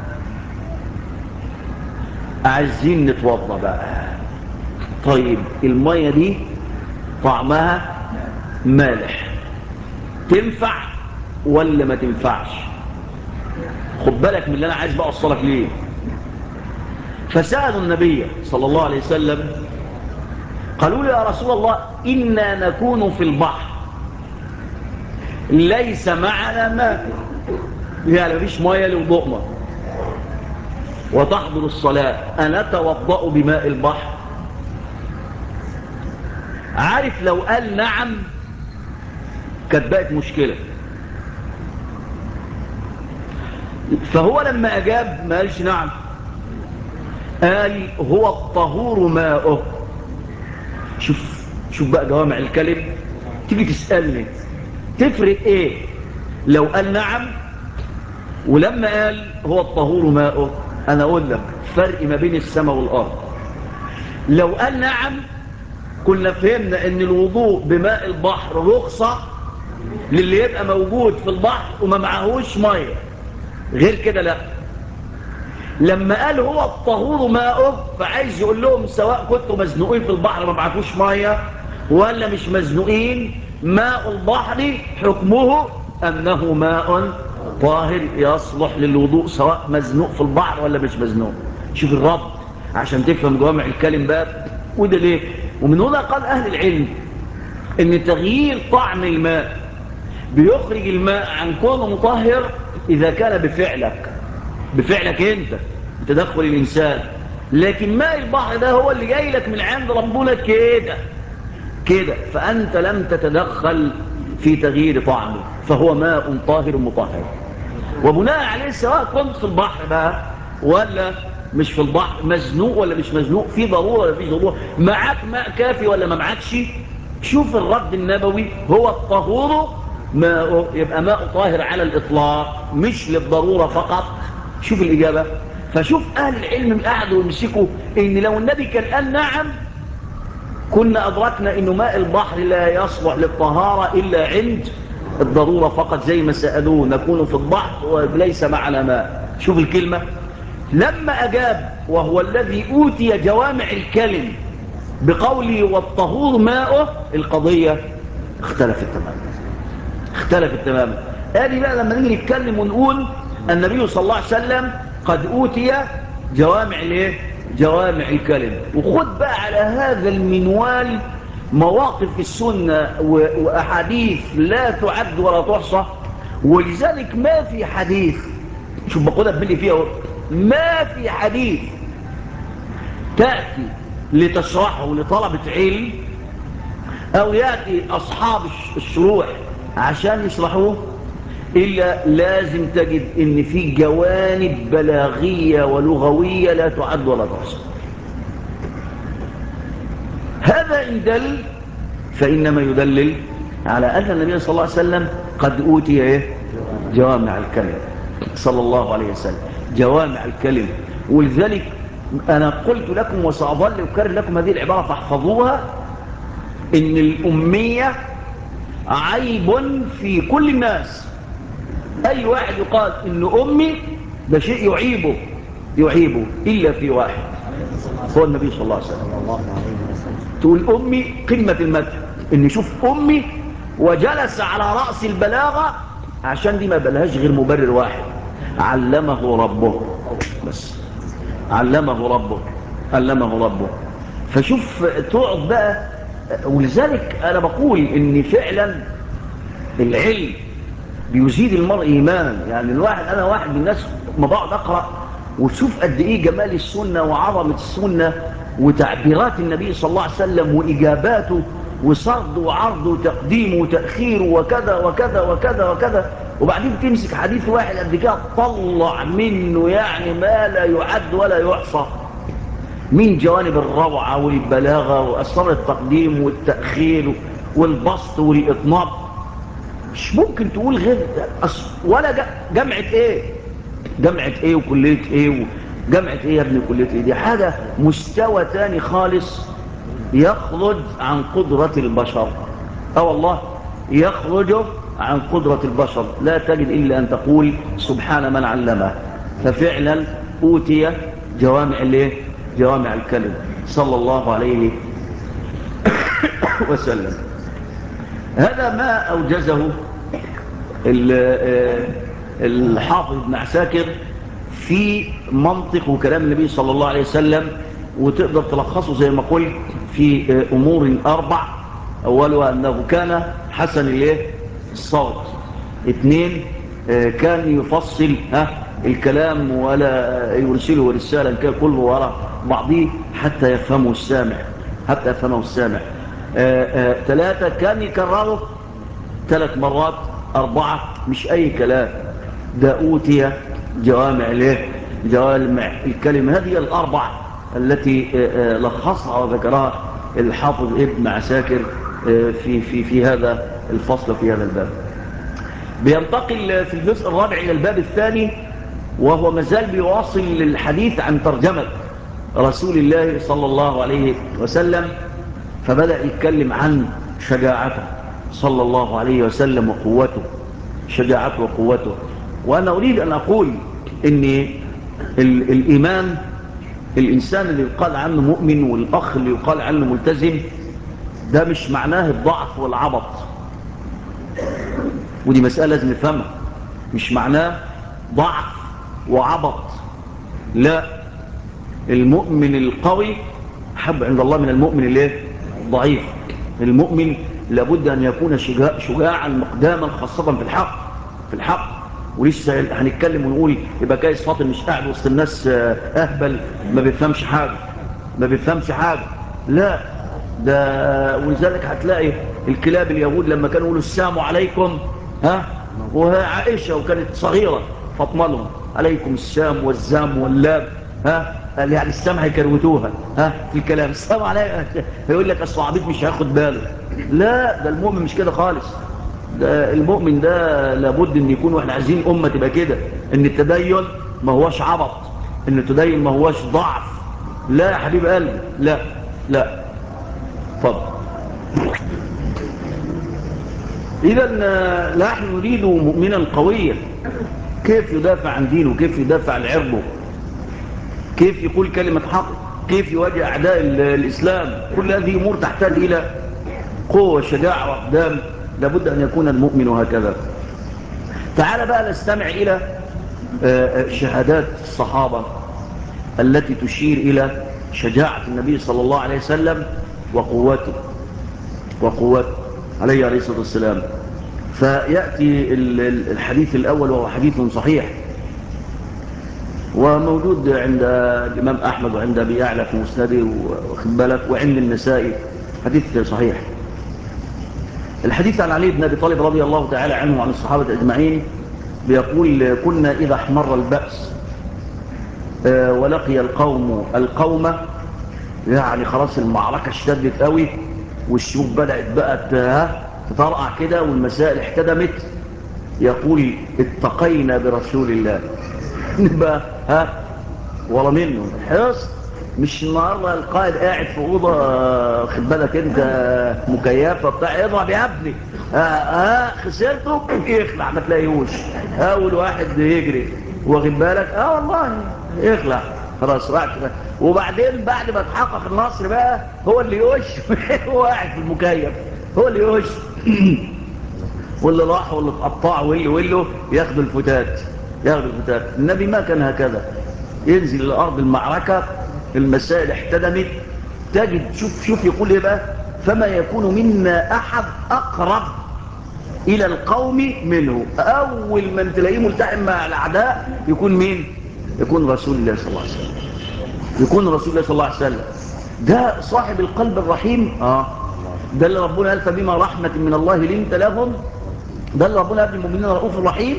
عايزين نتوضى بقى. طيب المية دي طعمها مالح، تنفع ولا ما تنفعش؟ خد بالك من اللي أنا عايز بقى أوصلك ليه. فسألوا النبي صلى الله عليه وسلم، قالوا له يا رسول الله إنا نكون في البحر ليس معنا ماء، يعني مفيش مية لوضوءنا، وتحضر الصلاة أنتوضأ بماء البحر؟ عارف لو قال نعم كانت بقت مشكلة. فهو لما أجاب ما قالش نعم، قال هو الطهور ماؤه. شوف بقى جوامع الكلم. تيجي تسألني تفرق ايه لو قال نعم ولما قال هو الطهور ماؤه؟ انا اقول لك فرق ما بين السماء والارض. لو قال نعم كنا فهمنا ان الوضوء بماء البحر رخصة للي يبقى موجود في البحر وما معهوش مية، غير كده لا. لما قال هو الطهور ماؤه فعايز يقول لهم سواء كنتوا مزنوقين في البحر ما معكوش مية ولا مش مزنوقين، ماء البحر حكمه أنه ماء طاهر يصلح للوضوء سواء مزنوق في البحر ولا مش مزنوق. شوف الرب عشان تفهم جوامع الكلم باب. وده ليه؟ ومن هنا قال أهل العلم ان تغيير طعم الماء بيخرج الماء عن كونه مطهر إذا كان بفعلك انت بتدخل الإنسان. لكن ماء البحر ده هو اللي جاي لك من عند ربنا كده، فأنت لم تتدخل في تغيير طعمه، فهو ماء طاهر مطهر. وبناء عليه سواء كنت في البحر بقى ولا مش في البحر، مزنوق ولا مش مزنوق، في ضرورة ولا فيش ضرورة، معاك ماء كافي ولا ما معكش، شوف الرد النبوي هو الطهور ماء، يبقى ماء طاهر على الإطلاق مش للضرورة فقط. شوف الإجابة. فشوف أهل العلم قعدوا يمسكوا إن لو النبي كان قال نعم كنا أدركنا إنه ماء البحر لا يصلح للطهارة إلا عند الضرورة فقط، زي ما سألوه نكون في البحر وليس معنا ماء. شوف الكلمة. لما أجاب وهو الذي أوتي جوامع الكلم بقوله والطهور ماؤه، القضية اختلفت تماما. ادي بقى لما نيجي نتكلم ونقول النبي صلى الله عليه وسلم قد أوتي جوامع الكلم. وخد بقى على هذا المنوال مواقف السنة وأحاديث لا تعد ولا تحصى. ولذلك ما في حديث، شوف بقولها بملي فيها، ما في حديث تأتي لتشرحه لطلبة علم أو يأتي أصحاب الشروح عشان يشرحوه إلا لازم تجد إن في جوانب بلاغية ولغوية لا تعد ولا تحصى. هذا إن دل فإنما يدلل على أن النبي صلى الله عليه وسلم قد أوتي جوامع الكلم صلى الله عليه وسلم، جوامع الكلم. ولذلك أنا قلت لكم وسأظل أكرر لكم هذه العبارة فاحفظوها، إن الأمية عيب في كل الناس. أي واحد يقال إن أمي ده شيء يعيبه إلا في واحد هو النبي صلى الله عليه وسلم. تقول أمي قمة المدح، إن يشوف أمي وجلس على رأس البلاغة، عشان دي ما بلهاش غير مبرر واحد، علمه ربه. فشوف تقعد بقى. ولذلك أنا بقول إن فعلا العلم بيزيد المرء إيمانا. يعني أنا واحد من الناس ما بقعد أقرأ وتشوف قد إيه جمال السنة وعظمة السنة وتعبيرات النبي صلى الله عليه وسلم وإجاباته وصرد وعرض وتقديم وتأخير وكذا وكذا وكذا وكذا، وبعدين تمسك حديث واحد قد كده تطلع منه يعني ما لا يعد ولا يحصى من جوانب الروعة والبلاغة وأسرار التقديم والتأخير والبسط والإطناب. مش ممكن تقول غير ولا جامعة ايه وكلية ايه وجامعة ايه يا ابني كلية ايه، دي حاجة مستوى تاني خالص يخرج عن قدرة البشر. والله يخرج عن قدرة البشر، لا تجد إلا أن تقول سبحان من علمه. ففعلا أوتي جوامع الكلم صلى الله عليه وسلم. هذا ما أوجزه الحافظ ابن عساكر في منطق وكلام النبي صلى الله عليه وسلم، وتقدر تلخصه زي ما قلت في أمور 4. أولها أنه كان حسن الصوت. 2 كان يفصل الكلام ولا يرسله رسالا كان كله وراء بعضه حتى يفهمه السامع. 3 كان يكرره 3 مرات. 4 مش أي كلام، ده أوتي جوامع الكلمة. هذه 4 التي لخصها وذكرها الحافظ ابن عساكر في هذا الفصل في هذا الباب. بينتقل في الجزء الرابع إلى الباب الثاني، وهو مازال بيواصل الحديث عن ترجمة رسول الله صلى الله عليه وسلم. فبدأ يتكلم عن شجاعته صلى الله عليه وسلم وقوته، شجاعته وقوته. وأنا أريد أن أقول إن الإيمان، الإنسان اللي يقال عنه مؤمن والأخ اللي يقال عنه ملتزم، ده مش معناه الضعف والعبط. ودي مسألة لازم نفهمها. مش معناه ضعف وعبط، لا. المؤمن القوي حب عند الله من المؤمن الضعيف. المؤمن لابد أن يكون شجاعا مقداما، خاصة في الحق. ولسه هنتكلم ونقول يبقى كايس فاطم مش قاعد وسط الناس أهبل ما بيفهمش حاجة، لا. ده ولذلك هتلاقي الكلاب اليهود لما كانوا يقولوا السلام عليكم، وهي عائشة وكانت صغيرة فاطمة لهم عليكم السام والزام واللام، قال يعني السام هيكروتوها في الكلام السلام عليكم. يقول لك اصل عبيط مش هياخد باله. لا، ده المؤمن مش كده خالص. ده المؤمن ده لابد ان يكون، واحنا عايزين امه تبقى كده، ان التدين ما هوش عبط، ان التدين ما هوش ضعف. لا يا حبيب قلبي، لا لا. اتفضل. اذا نحن نريد مؤمنا قويا، كيف يدافع عن دينه، كيف يدافع عن عرضه، كيف يقول كلمة حق، كيف يواجه أعداء الإسلام. كل هذه أمور تحتاج إلى قوة وشجاعة وأقدام. لابد أن يكون المؤمن هكذا. تعال بقى نستمع إلى شهادات الصحابة التي تشير إلى شجاعة النبي صلى الله عليه وسلم وقوته عليه الصلاة والسلام. فيأتي الحديث الأول، وهو حديث صحيح وموجود عند الإمام أحمد وعند أبي يعلى في مسنده واخد بالك، وعند النسائي، حديث صحيح. الحديث عن علي بن أبي طالب رضي الله تعالى عنه وعن الصحابة أجمعين، بيقول كنا إذا احمر البأس ولقي القوم، يعني خلاص المعركة اشتدت قوي والشيوخ بدأت بقى تطرقع كده والمسائل احتدمت، يقول اتقينا برسول الله. نبقى ورا منه حرص. مش النهارده القائد قاعد في اوضه خد بالك انت مكيفه بتاع اضرب يا ابني، خسرته يخلع ما تلاقيهوش، اول واحد يجري واخد بالك، والله يخلع خلاص راح. وبعدين بعد ما تحقق النصر بقى هو اللي يوش هو قاعد في المكيف هو اللي يوش واللي راح واللي اتقطع واللي ياخدوا الفتات. النبي ما كان هكذا. ينزل لأرض المعركة، المسائل احتدمت، تجد شوف يقول ايه بقى، فما يكون منا أحد أقرب إلى القوم منه. أول من تلاقيه ملتحم مع الأعداء يكون مين؟ يكون رسول الله صلى الله عليه وسلم. ده صاحب القلب الرحيم. ده اللي ربنا قال فبما رحمة من الله لنت لهم. ده اللي ربنا قال المؤمنين رؤوف رحيم.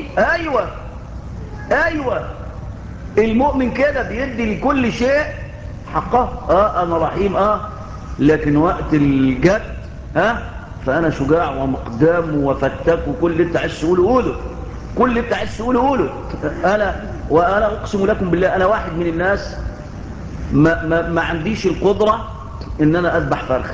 أيوة المؤمن كده بيدي لكل شيء حقه. أنا رحيم، لكن وقت الجد فأنا شجاع ومقدام وفتاك، وكل اللي انت عايز تقوله وأنا أقسم لكم بالله أنا واحد من الناس ما عنديش القدرة ان انا اذبح فرخه.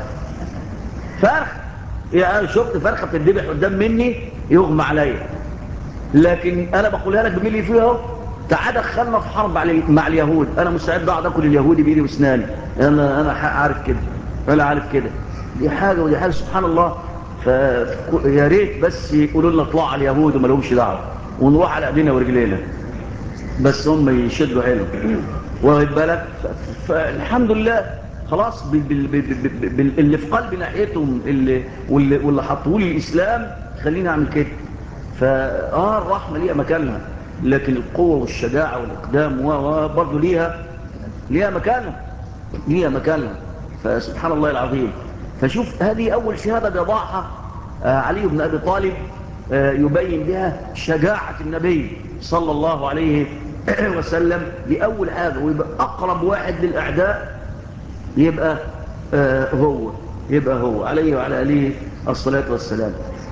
يعني شفت فرخه بتذبح قدام مني يغمى عليا، لكن انا بقولها لك بملي فيها اهو. تعال دخلنا في حرب مع اليهود، انا مستعد اقعد اكل اليهودي بايدي واسناني. انا عارف كده، انا عارف كده. دي حاجه ودي حاجه سبحان الله. فيا ريت بس يقولوا لنا اطلعوا على اليهود وما لهمش دعوه، ونروح على ايدينا ورجلينا، بس هم يشدوا حيلهم. واخد بالك؟ فالحمد لله خلاص اللي في قلب ناحيتهم واللي حطوه لي الاسلام خليني اعمل كده. الرحمه ليها مكانها، لكن القوه والشجاعه والاقدام برضه ليها مكانها. فسبحان الله العظيم. فشوف هذه اول شهاده بيضعها علي بن ابي طالب، يبين بها شجاعه النبي صلى الله عليه وسلم. دي اول حاجه، ويبقى اقرب واحد للاعداء يبقى هو عليه وعلى اله الصلاه والسلام.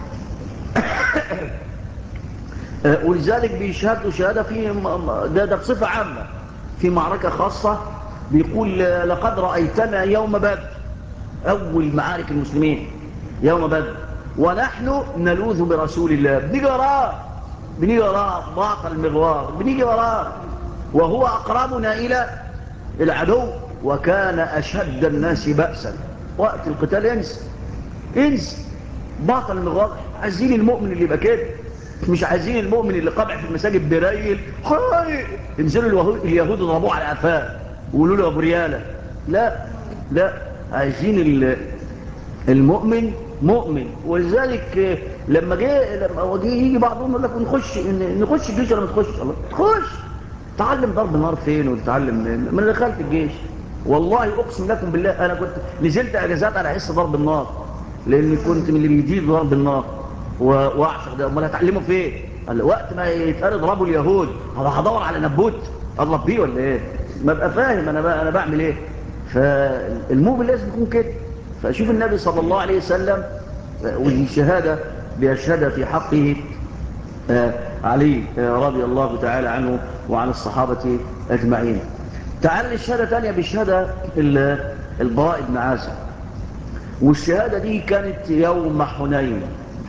ولذلك بيشهدوا شهاده في ده بصفه عامه. في معركه خاصه بيقول لقد رايتنا يوم بدر، اول معارك المسلمين يوم بدر، ونحن نلوذ برسول الله، بنيجي وراه باطل المغوار، بنيجي وراه وهو اقربنا الى العدو، وكان اشد الناس بأسا. وقت القتال انسى باطل المغوار. عايزين المؤمن اللي يبقى كده، مش عايزين المؤمن اللي قابع في المساجد بريل ينزلوا اليهود يضربوه على قفاه ويقولوا له ابو رياله. لا عايزين المؤمن مؤمن. ولذلك لما يجي بعضهم يقول لك نخش الجيش ولا ما تخش؟ الله تخش، تعلم ضرب النار فين وتتعلم من اللي دخلت الجيش. والله اقسم لكم بالله انا كنت نزلت اجازات على حس ضرب النار، لاني كنت من اللي بيجيب ضرب النار واعشق ده. امال هتعلمه فين؟ وقت ما يتقال ضربوا اليهود هدور على نبوت اضرب بيه ولا ايه؟ ما ابقى فاهم انا بعمل ايه. فالمؤمن لازم يكون كده. فشوف النبي صلى الله عليه وسلم، ودي شهاده بيشهدها في حقه علي رضي الله تعالى عنه وعن الصحابه اجمعين. تعال للشهاده ثانيه بشهاده البراء بن عازب، والشهاده دي كانت يوم حنين.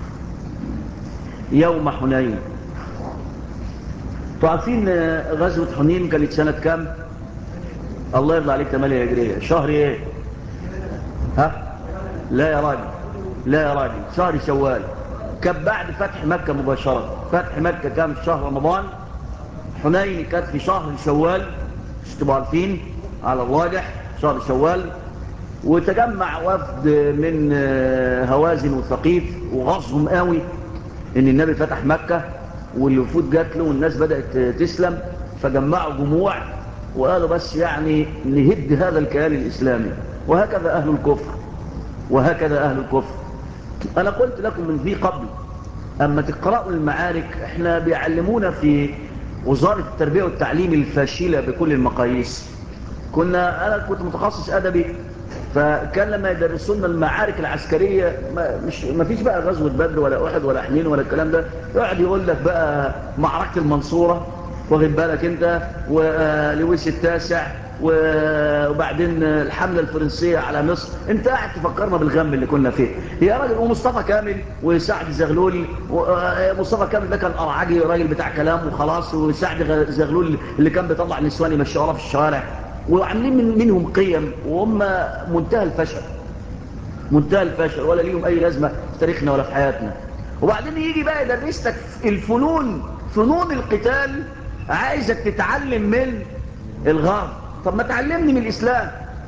تعرفين غزوه حنين كانت سنه كام؟ الله يرضى عليك، 8 هجريه. شهر ايه؟ لا يا راجل، شهر شوال. كان بعد فتح مكه مباشره. فتح مكه كان في شهر رمضان، حنين كانت في شهر شوال، مش تبقوا عارفين على الراجح شهر شوال. وتجمع وفد من هوازن وثقيف وغصهم قوي ان النبي فتح مكة والوفود جات له والناس بدأت تسلم. فجمعوا جموع وقالوا بس يعني نهد هذا الكيان الإسلامي. وهكذا أهل الكفر. أنا قلت لكم من ذي قبل، أما تقرأوا المعارك احنا بيعلمونا في وزارة التربية والتعليم الفاشلة بكل المقاييس. أنا كنت متخصص أدبي، فكان لما يدرسوا لنا المعارك العسكرية ما فيش بقى غزوة بدر ولا أحد ولا حنين ولا الكلام ده. يقعد يقول لك بقى معركة المنصورة، واخد بالك انت، ولويس التاسع، وبعدين الحملة الفرنسية على مصر. انت قاعد تفكرنا بالغم اللي كنا فيه يا راجل. ومصطفى كامل وسعد زغلول. مصطفى كامل ده كان أرعجي راجل بتاع كلام وخلاص، وسعد زغلول اللي كان بيطلع النسوان يمشي في الشوارع، وعاملين منهم قيم وهم منتهى الفشل ولا ليهم اي لازمه في تاريخنا ولا في حياتنا. وبعدين يجي بقى يدرس لك فنون القتال، عايزك تتعلم من الغرب. طب ما تعلمني من الاسلام،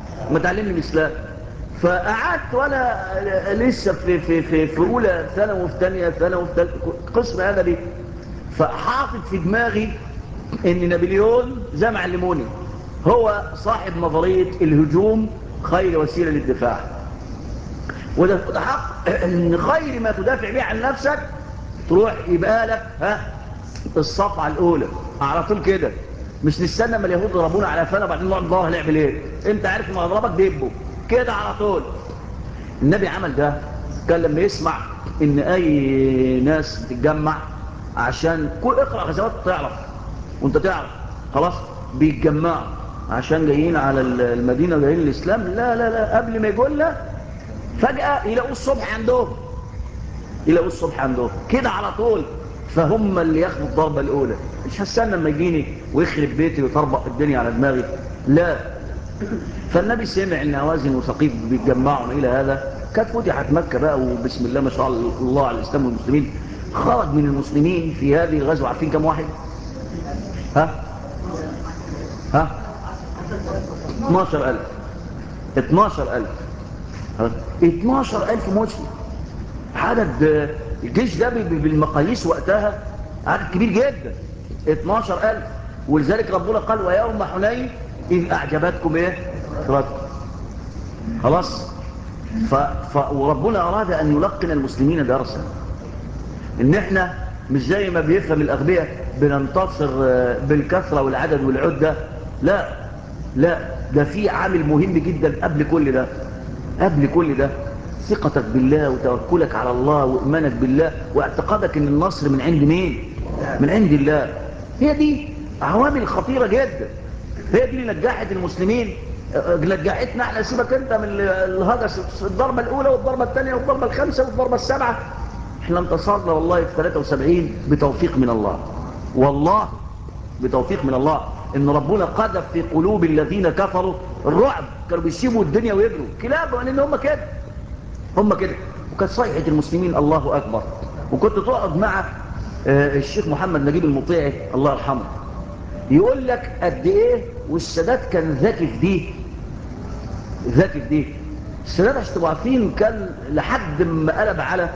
فقعدت وانا لسه في اولى ثانوي وفي ثانيه ثانوي وفي قسم ادبي، فحاطط في دماغي ان نابليون زي ما علموني هو صاحب نظريه الهجوم خير وسيله للدفاع. وده حق، ان خير ما تدافع به عن نفسك تروح يبقى لك الصفعه الاولى على طول كده. مش نستنى ما اليهود ضربونا على فانا وبعدين نقعد ندور هنعمل ايه. انت عارف ان اضربك دبه كده على طول. النبي عمل ده. كان لما يسمع ان اي ناس بتتجمع عشان اقرا غزوات تعرف، وانت تعرف خلاص بيتجمعوا عشان جايين على المدينة جايين الإسلام. لا لا لا، قبل ما يقولنا فجأة يلاقوا الصبح عندهم، يلاقوا الصبح عندهم كده على طول. فهم اللي ياخدوا الضربة الأولى. مش هستنى لما يجيني ويخرب بيتي ويطربق الدنيا على دماغي، لا. فالنبي سمع ان هوازن وثقيف بيتجمعوا الى هذا، كانت فتحت مكة بقى، وبسم الله ما شاء الله على الإسلام والمسلمين. خرج من المسلمين في هذه الغزوة عارفين كم واحد؟ ها 12,000. 12,000 12,000 مسلم. عدد الجيش ده بالمقاييس وقتها عدد كبير جدا، 12,000. ولذلك ربنا قال ويوم حنين إذ أعجبتكم إيه؟ كثرتكم. خلاص. وربنا أراد أن يلقن المسلمين درسا، إن إحنا مش زي ما بيفهم الأغبياء بننتصر بالكثرة والعدد والعدة. لا لا، ده في عامل مهم جدا قبل كل ده. قبل كل ده ثقتك بالله وتوكلك على الله وإيمانك بالله واعتقادك ان النصر من عند مين؟ من عند الله. هي دي عوامل خطيرة جدا، هي دي اللي نجحت المسلمين. نجحتنا احنا. سيبك انت من الهجس، الضربة الاولى والضربة الثانية والضربة الخامسة والضربة السابعة. احنا انتصرنا والله في 73 بتوفيق من الله، والله بتوفيق من الله. ان ربنا قذف في قلوب الذين كفروا الرعب، كانوا بيسيبوا الدنيا ويجروا كلاب، لان هم كده، هم كده. وكانت صيحة المسلمين الله اكبر. وكنت تقعد مع الشيخ محمد نجيب المطيعي الله يرحمه، يقول لك قد ايه والسادات كان ذكي في دي، ذكي في دي. السادات عشان تبقوا عارفين كان لحد ما قلب على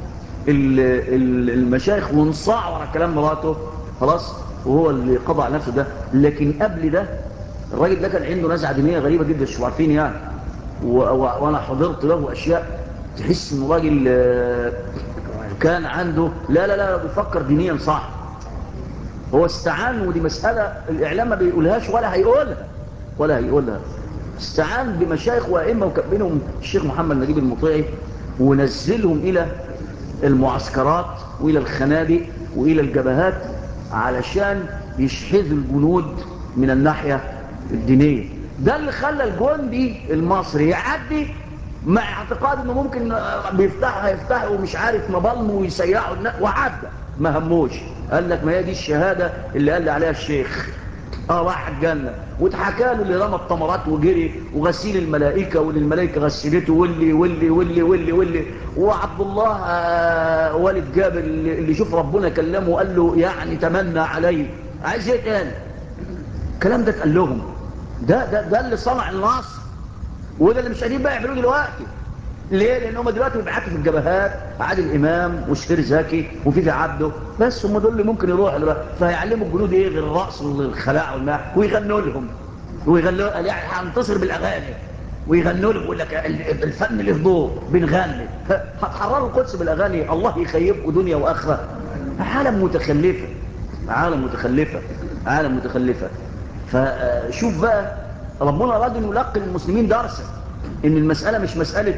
المشايخ وانصاع ورا كلام مراته، خلاص، وهو اللي قضى على نفسه ده. لكن قبل ده الراجل ده كان عنده نزعه دينيه غريبه جدا، مش عارفين يعني. وانا حضرت له اشياء تحس انه راجل كان عنده لا لا لا بيفكر دينيا صح. هو استعان، ودي مساله الاعلام ما بيقولهاش ولا هيقولها، ولا هيقولها. استعان بمشايخ وائمه وكان بينهم الشيخ محمد نجيب المطيعي، ونزلهم الى المعسكرات والى الخنادق والى الجبهات علشان يشحذوا الجنود من الناحيه الدينيه. ده اللي خلى الجندي المصري يعدي مع اعتقاد انه ممكن هيفتحوا ومش عارف مبالمه ويسيحوا وعدى ما هموش. قال لك ما هي دي الشهاده اللي قال لي عليها الشيخ. راح الجنة. واتحكى له اللي رمى التمرات وجري، وغسيل الملائكة واللي الملائكة غسلته، واللي وعبد الله والد جابر اللي شوف ربنا كلمه وقال له يعني تمنى عليه عايز ايه تاني. الكلام ده اتقال لهم. ده اللي صنع النصر، وده اللي مش قادرين بقى يعملوه دلوقتي. ليه؟ لان هم دلوقتي بيبعتوا في الجبهات عادل امام وشفير زكي وفيفي عبده، بس هم دول اللي ممكن يروحوا دلوقتي. فهيعلموا الجنود ايه غير الرقص والخلاع والماء، ويغنوا لهم، ويغنوا يعني هنتصر بالاغاني، ويغنوا لهم. يقول لك الفن له دور، بنغني. هتحرروا القدس بالاغاني؟ الله يخيبكم دنيا واخره. عالم متخلفه، عالم متخلفه، عالم متخلفه. فشوف بقى ربنا اراد ان يلقن المسلمين درسا، ان المسألة مش مسألة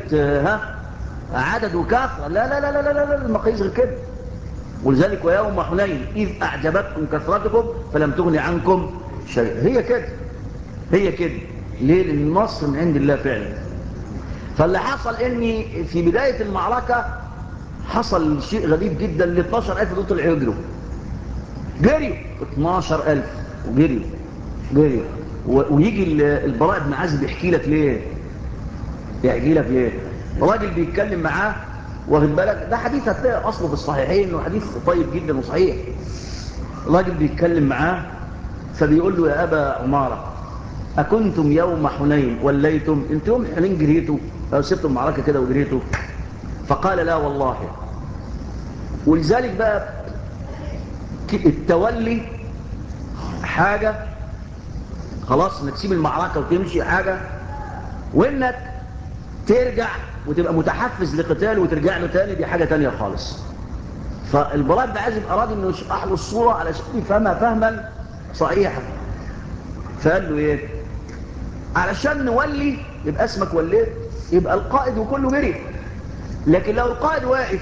عدد وكثرة. لا لا لا لا لا لا، المقاييس غير كده. ولذلك ويوم حنين إذ أعجبتكم كثرتكم فلم تغن عنكم شيء. هي كده، هي كده. ليه؟ لأن النصر من عند الله فعلا. فاللي حصل إن في بداية المعركة حصل شيء غريب جدا. ال 12,000 دول طلعوا يجروا، جريوا 12,000 وجريوا، جريوا. ويجي البراء بن عازب يحكي لك ليه، يحكي لك ليه. راجل بيتكلم معاه، واخد بالك، ده حديث هتلاقي اصله في الصحيحين وحديث طيب جدا وصحيح. راجل بيتكلم معاه فبيقول له يا ابا عماره اكنتم يوم حنين وليتم؟ انتم يوم حنين جريتوا او سبتوا المعركه كده وجريتوا؟ فقال لا والله. ولذلك بقى التولي حاجه، خلاص انك تسيب المعركه وتمشي حاجه، وانك ترجع وتبقى متحفز لقتال وترجع له تاني دي حاجة تانية خالص. فالبراء بن عازب أراد أنه يشرح له الصورة علشان يفهمها فهما صحيحا. فقال له إيه؟ علشان نولي يبقى اسمك وليت، يبقى القائد وكله جري. لكن لو القائد واقف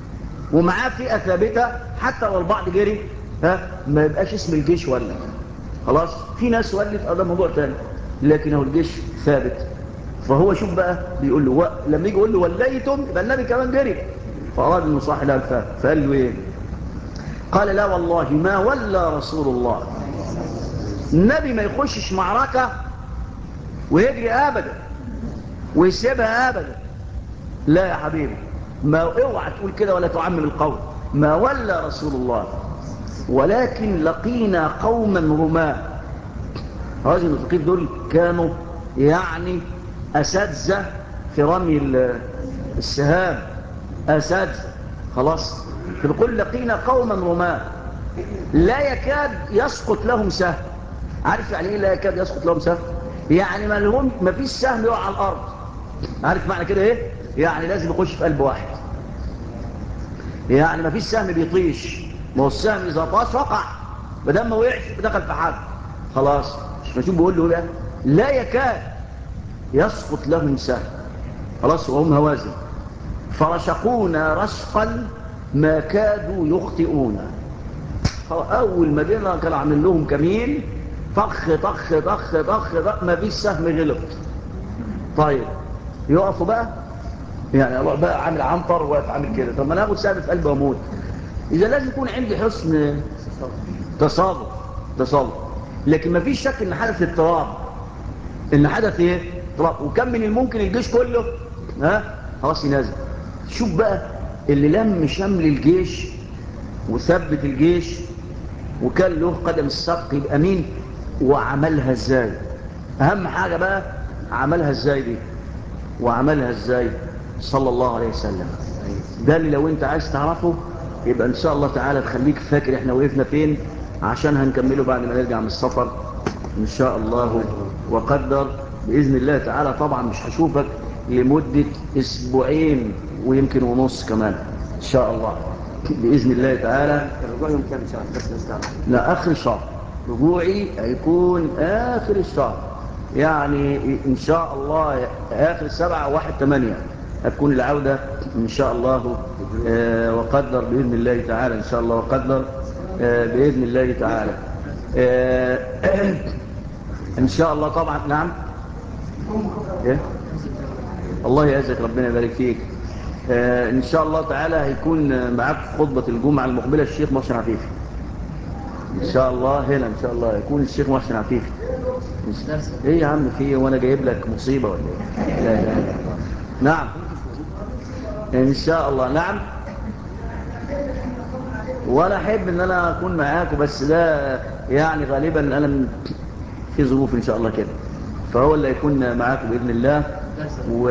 ومعاه فئة ثابتة حتى لو البعض جري، ما يبقاش اسم الجيش ولا. خلاص. في ناس ولت ده موضوع تاني، لكن هو الجيش ثابت. فهو شوف بقى بيقول له لما يجي يقول له وليتم يبقى النبي كمان جري، فأراد انه صاحي لا الفهم، فقال له ايه؟ قال لا والله ما ولى رسول الله. النبي ما يخشش معركة ويجري ابدا ويسيبها ابدا. لا يا حبيبي، ما اوعى تقول كده ولا تعمم القول. ما ولى رسول الله، ولكن لقينا قوما رماه. هؤلاء المثقيف دول كانوا يعني أساتذة في رمي السهام، أساتذة خلاص. فبيقول لقينا قوما رماه لا يكاد يسقط لهم سهم. عارف يعني ايه لا يكاد يسقط لهم سهم؟ يعني ما فيش سهم يقع على الأرض. عارف معنى كده ايه؟ يعني لازم يخش في قلب واحد. يعني ما فيش سهم بيطيش، ما هو السهم إذا طاش وقع، بدل ما وقعش دخل في حد خلاص. فشوف بيقول له لا، لا يكاد يسقط لهم سهم خلاص، وهم هوازن. فرشقونا رشقا ما كادوا يخطئون. أول ما جينا كانوا عاملين لهم كمين، طخ طخ طخ طخ طخ، ما فيش سهم غلط. طيب يقفوا بقى، يعني الله بقى عامل عنطر واقف عامل كده، طب ما انا اخد سهم في قلبي واموت. اذا لازم يكون عندي حسن تصرف. لكن ما فيش شك ان حدث اضطراب، ان حدث ايه اضطراب. وكم من الممكن الجيش كله خلاص ينازل. شوف بقى اللي لم شمل الجيش وثبت الجيش وكان له قدم السبق يبقى مين، وعملها ازاي. اهم حاجه بقى عملها ازاي دي، وعملها ازاي صلى الله عليه وسلم. ده اللي لو انت عايز تعرفه يبقى ان شاء الله تعالى تخليك فاكر احنا وقفنا فين، عشان هنكمله بعد ما نرجع من السفر ان شاء الله وقدر باذن الله تعالى. طبعا مش هشوفك لمده اسبوعين ويمكن ونص كمان ان شاء الله باذن الله تعالى. الرجوع يوم كام ان شاء الله؟ بس نستعرض. لا، اخر الشهر. رجوعي هيكون اخر الشهر، يعني ان شاء الله اخر 7/1/8 هتكون العودة ان شاء الله وقدر باذن الله تعالى. ان شاء الله وقدر باذن الله تعالى ان شاء الله. طبعا نعم. إيه؟ الله يعزك، ربنا يبارك فيك. ان شاء الله تعالى هيكون معاك في خطبة الجمعة المقبلة الشيخ محسن عفيفي ان شاء الله. هنا ان شاء الله يكون الشيخ محسن عفيفي. ايه يا عم في وانا جايب لك مصيبة ولا ايه؟ لا اله الا الله. نعم ان شاء الله. نعم، وانا احب ان انا اكون معاكم، بس ده يعني غالبا انا في ظروف ان شاء الله كده، فهو اللي هيكون معاكم باذن الله. و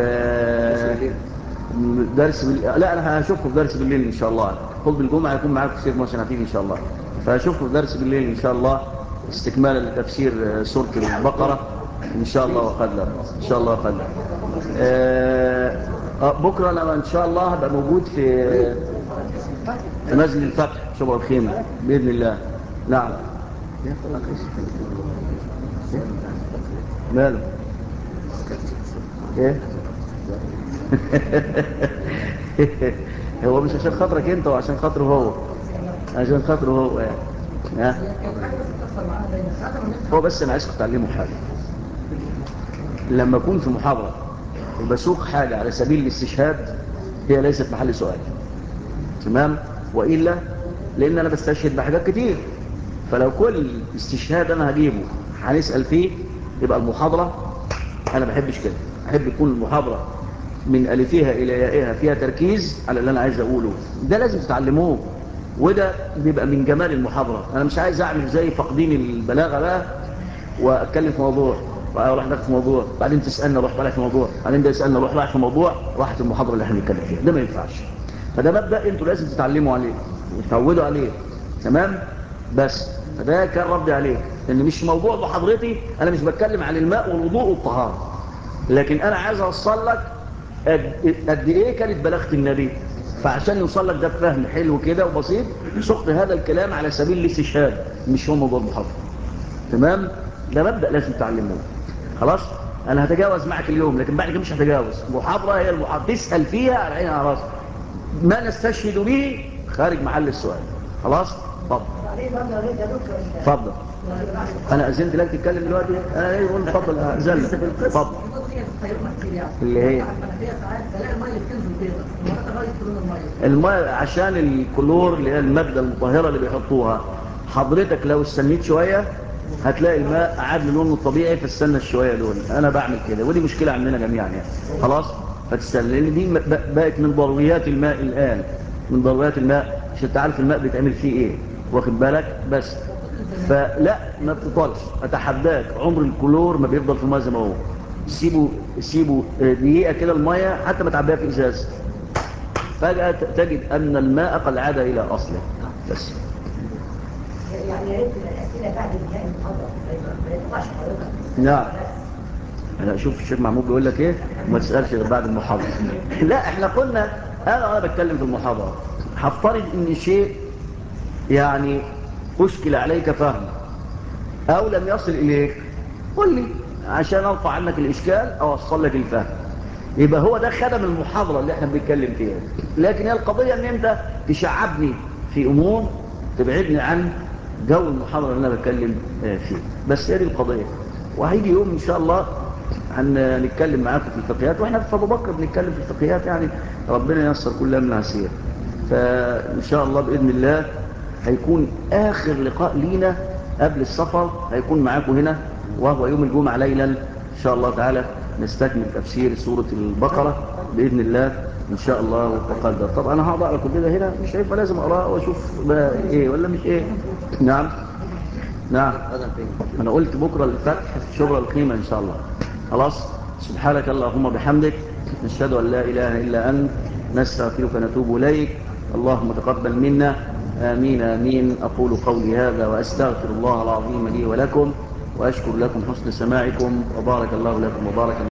لا انا هشوفكم في درس بالليل ان شاء الله. خطبة الجمعة هيكون معاكم الشيخ محسن عفيفي ان شاء الله، فهشوفكم في درس بالليل ان شاء الله استكمالا لتفسير سورة البقرة ان شاء الله وقدر. ان شاء الله وقدر. بكرة انا ان شاء الله هبقى موجود في مسجد الفتح شبرا الخيمة باذن الله. نعم. ماله ايه؟ هو مش عشان خاطرك انت، وعشان خاطره هو، عشان خاطره هو يعني. هو بس انا عايزكم تعلموا حاجه. لما اكون في محاضره وبسوق حاجه على سبيل الاستشهاد، هي ليست محل سؤال، تمام؟ والا لان انا بستشهد بحاجات كتير، فلو كل استشهاد انا هجيبه هنسال فيه يبقى المحاضره، انا ما بحبش كده. احب تكون المحاضره من ألفها إلى يائها فيها تركيز على اللي أنا عايز أقوله. ده لازم تتعلموه، وده بيبقى من جمال المحاضرة. أنا مش عايز أعمل زي فقدين البلاغة بقى، وأتكلم في موضوع وأروح داخل في موضوع، بعدين تسألني أروح طالع في موضوع، بعدين ده يسألني أروح رايح في موضوع، راحت المحاضرة اللي احنا بنتكلم فيها. ده ما ينفعش. فده مبدأ أنتوا لازم تتعلموا عليه وتعودوا عليه، تمام؟ بس فده كان ردي عليك، إن مش موضوع محاضرتي. أنا مش بتكلم عن الماء والوضوء والطهارة، لكن أنا عايز أوصل لك قد ايه كانت بلاغة النبي. فعشان يوصل لك ده بفهم حلو كده وبسيط، سقط هذا الكلام على سبيل الاستشهاد، مش هو موضوع المحاضرة، تمام؟ ده مبدأ لازم تعلموه. خلاص انا هتجاوز معك اليوم، لكن بعد كده مش هتجاوز. محاضرة هي المحاضرة، تسأل فيها على عينها على راسك. ما نستشهد به خارج محل السؤال. خلاص طب اتفضل. انا اذنت لك تتكلم دلوقتي؟ انا ايه بقول اتفضل اذن لك. اتفضل. اللي هي الماء عشان الكلور اللي هي الماده المطهره اللي بيحطوها. حضرتك لو استنيت شويه هتلاقي الماء عاد للونه الطبيعي، فاستنى الشويه دول. انا بعمل كده ودي مشكله عندنا جميعا يعني. خلاص فتستنى، لان دي بقت من ضروريات الماء الان، من ضروريات الماء عشان تعرف الماء بيتعمل فيه ايه، واخد بالك بس. فلا ما بتطولش، اتحداك عمر الكلور ما بيفضل في الماء زي ما هو. سيبه دقيقه كده الميه، حتى ما تعبيها في ازاز، فجاه تجد ان الماء قد عاد الى اصله بس. يعني يا ريت الاسئله بعد انتهاء المحاضره ما يطلعش حضرتك. نعم. لا شوف الشيخ محمود بيقول لك ايه، وما تسالش غير بعد المحاضره. لا احنا قلنا انا بتكلم في المحاضره، هفترض ان شيء يعني اشكل عليك فهمه او لم يصل اليك، قل لي عشان ارفع عنك الاشكال او اوصل لك الفهم. يبقى هو ده خدم المحاضره اللي احنا بنتكلم فيها. لكن هي القضيه ان انت تشعبني في امور تبعدني عن جو المحاضره اللي انا بتكلم فيه. بس هي دي القضيه. وهيجي يوم ان شاء الله هنتكلم معاكم في الفقهيات، واحنا في ابو بكر بنتكلم في الفقهيات يعني. ربنا ييسر كل امر عسير. فان شاء الله باذن الله هيكون آخر لقاء لينا قبل السفر، هيكون معاكم هنا، وهو يوم الجمعة ليلا إن شاء الله تعالى. نستكمل تفسير سورة البقرة بإذن الله إن شاء الله وقدر. طب أنا هقعد أقرأ كل ده هنا، مش هيبقى لازم أقرأ وأشوف بقى إيه ولا مش إيه. نعم نعم. أنا قلت بكرة الفتح في شبرا الخيمة إن شاء الله. خلاص. سبحانك اللهم بحمدك، نشهد أن لا إله إلا أنت، نستغفرك ونتوب إليك. اللهم تقبل منا. آمين آمين. أقول قولي هذا وأستغفر الله العظيم لي ولكم، وأشكر لكم حسن سماعكم، وبارك الله لكم وبارك الله.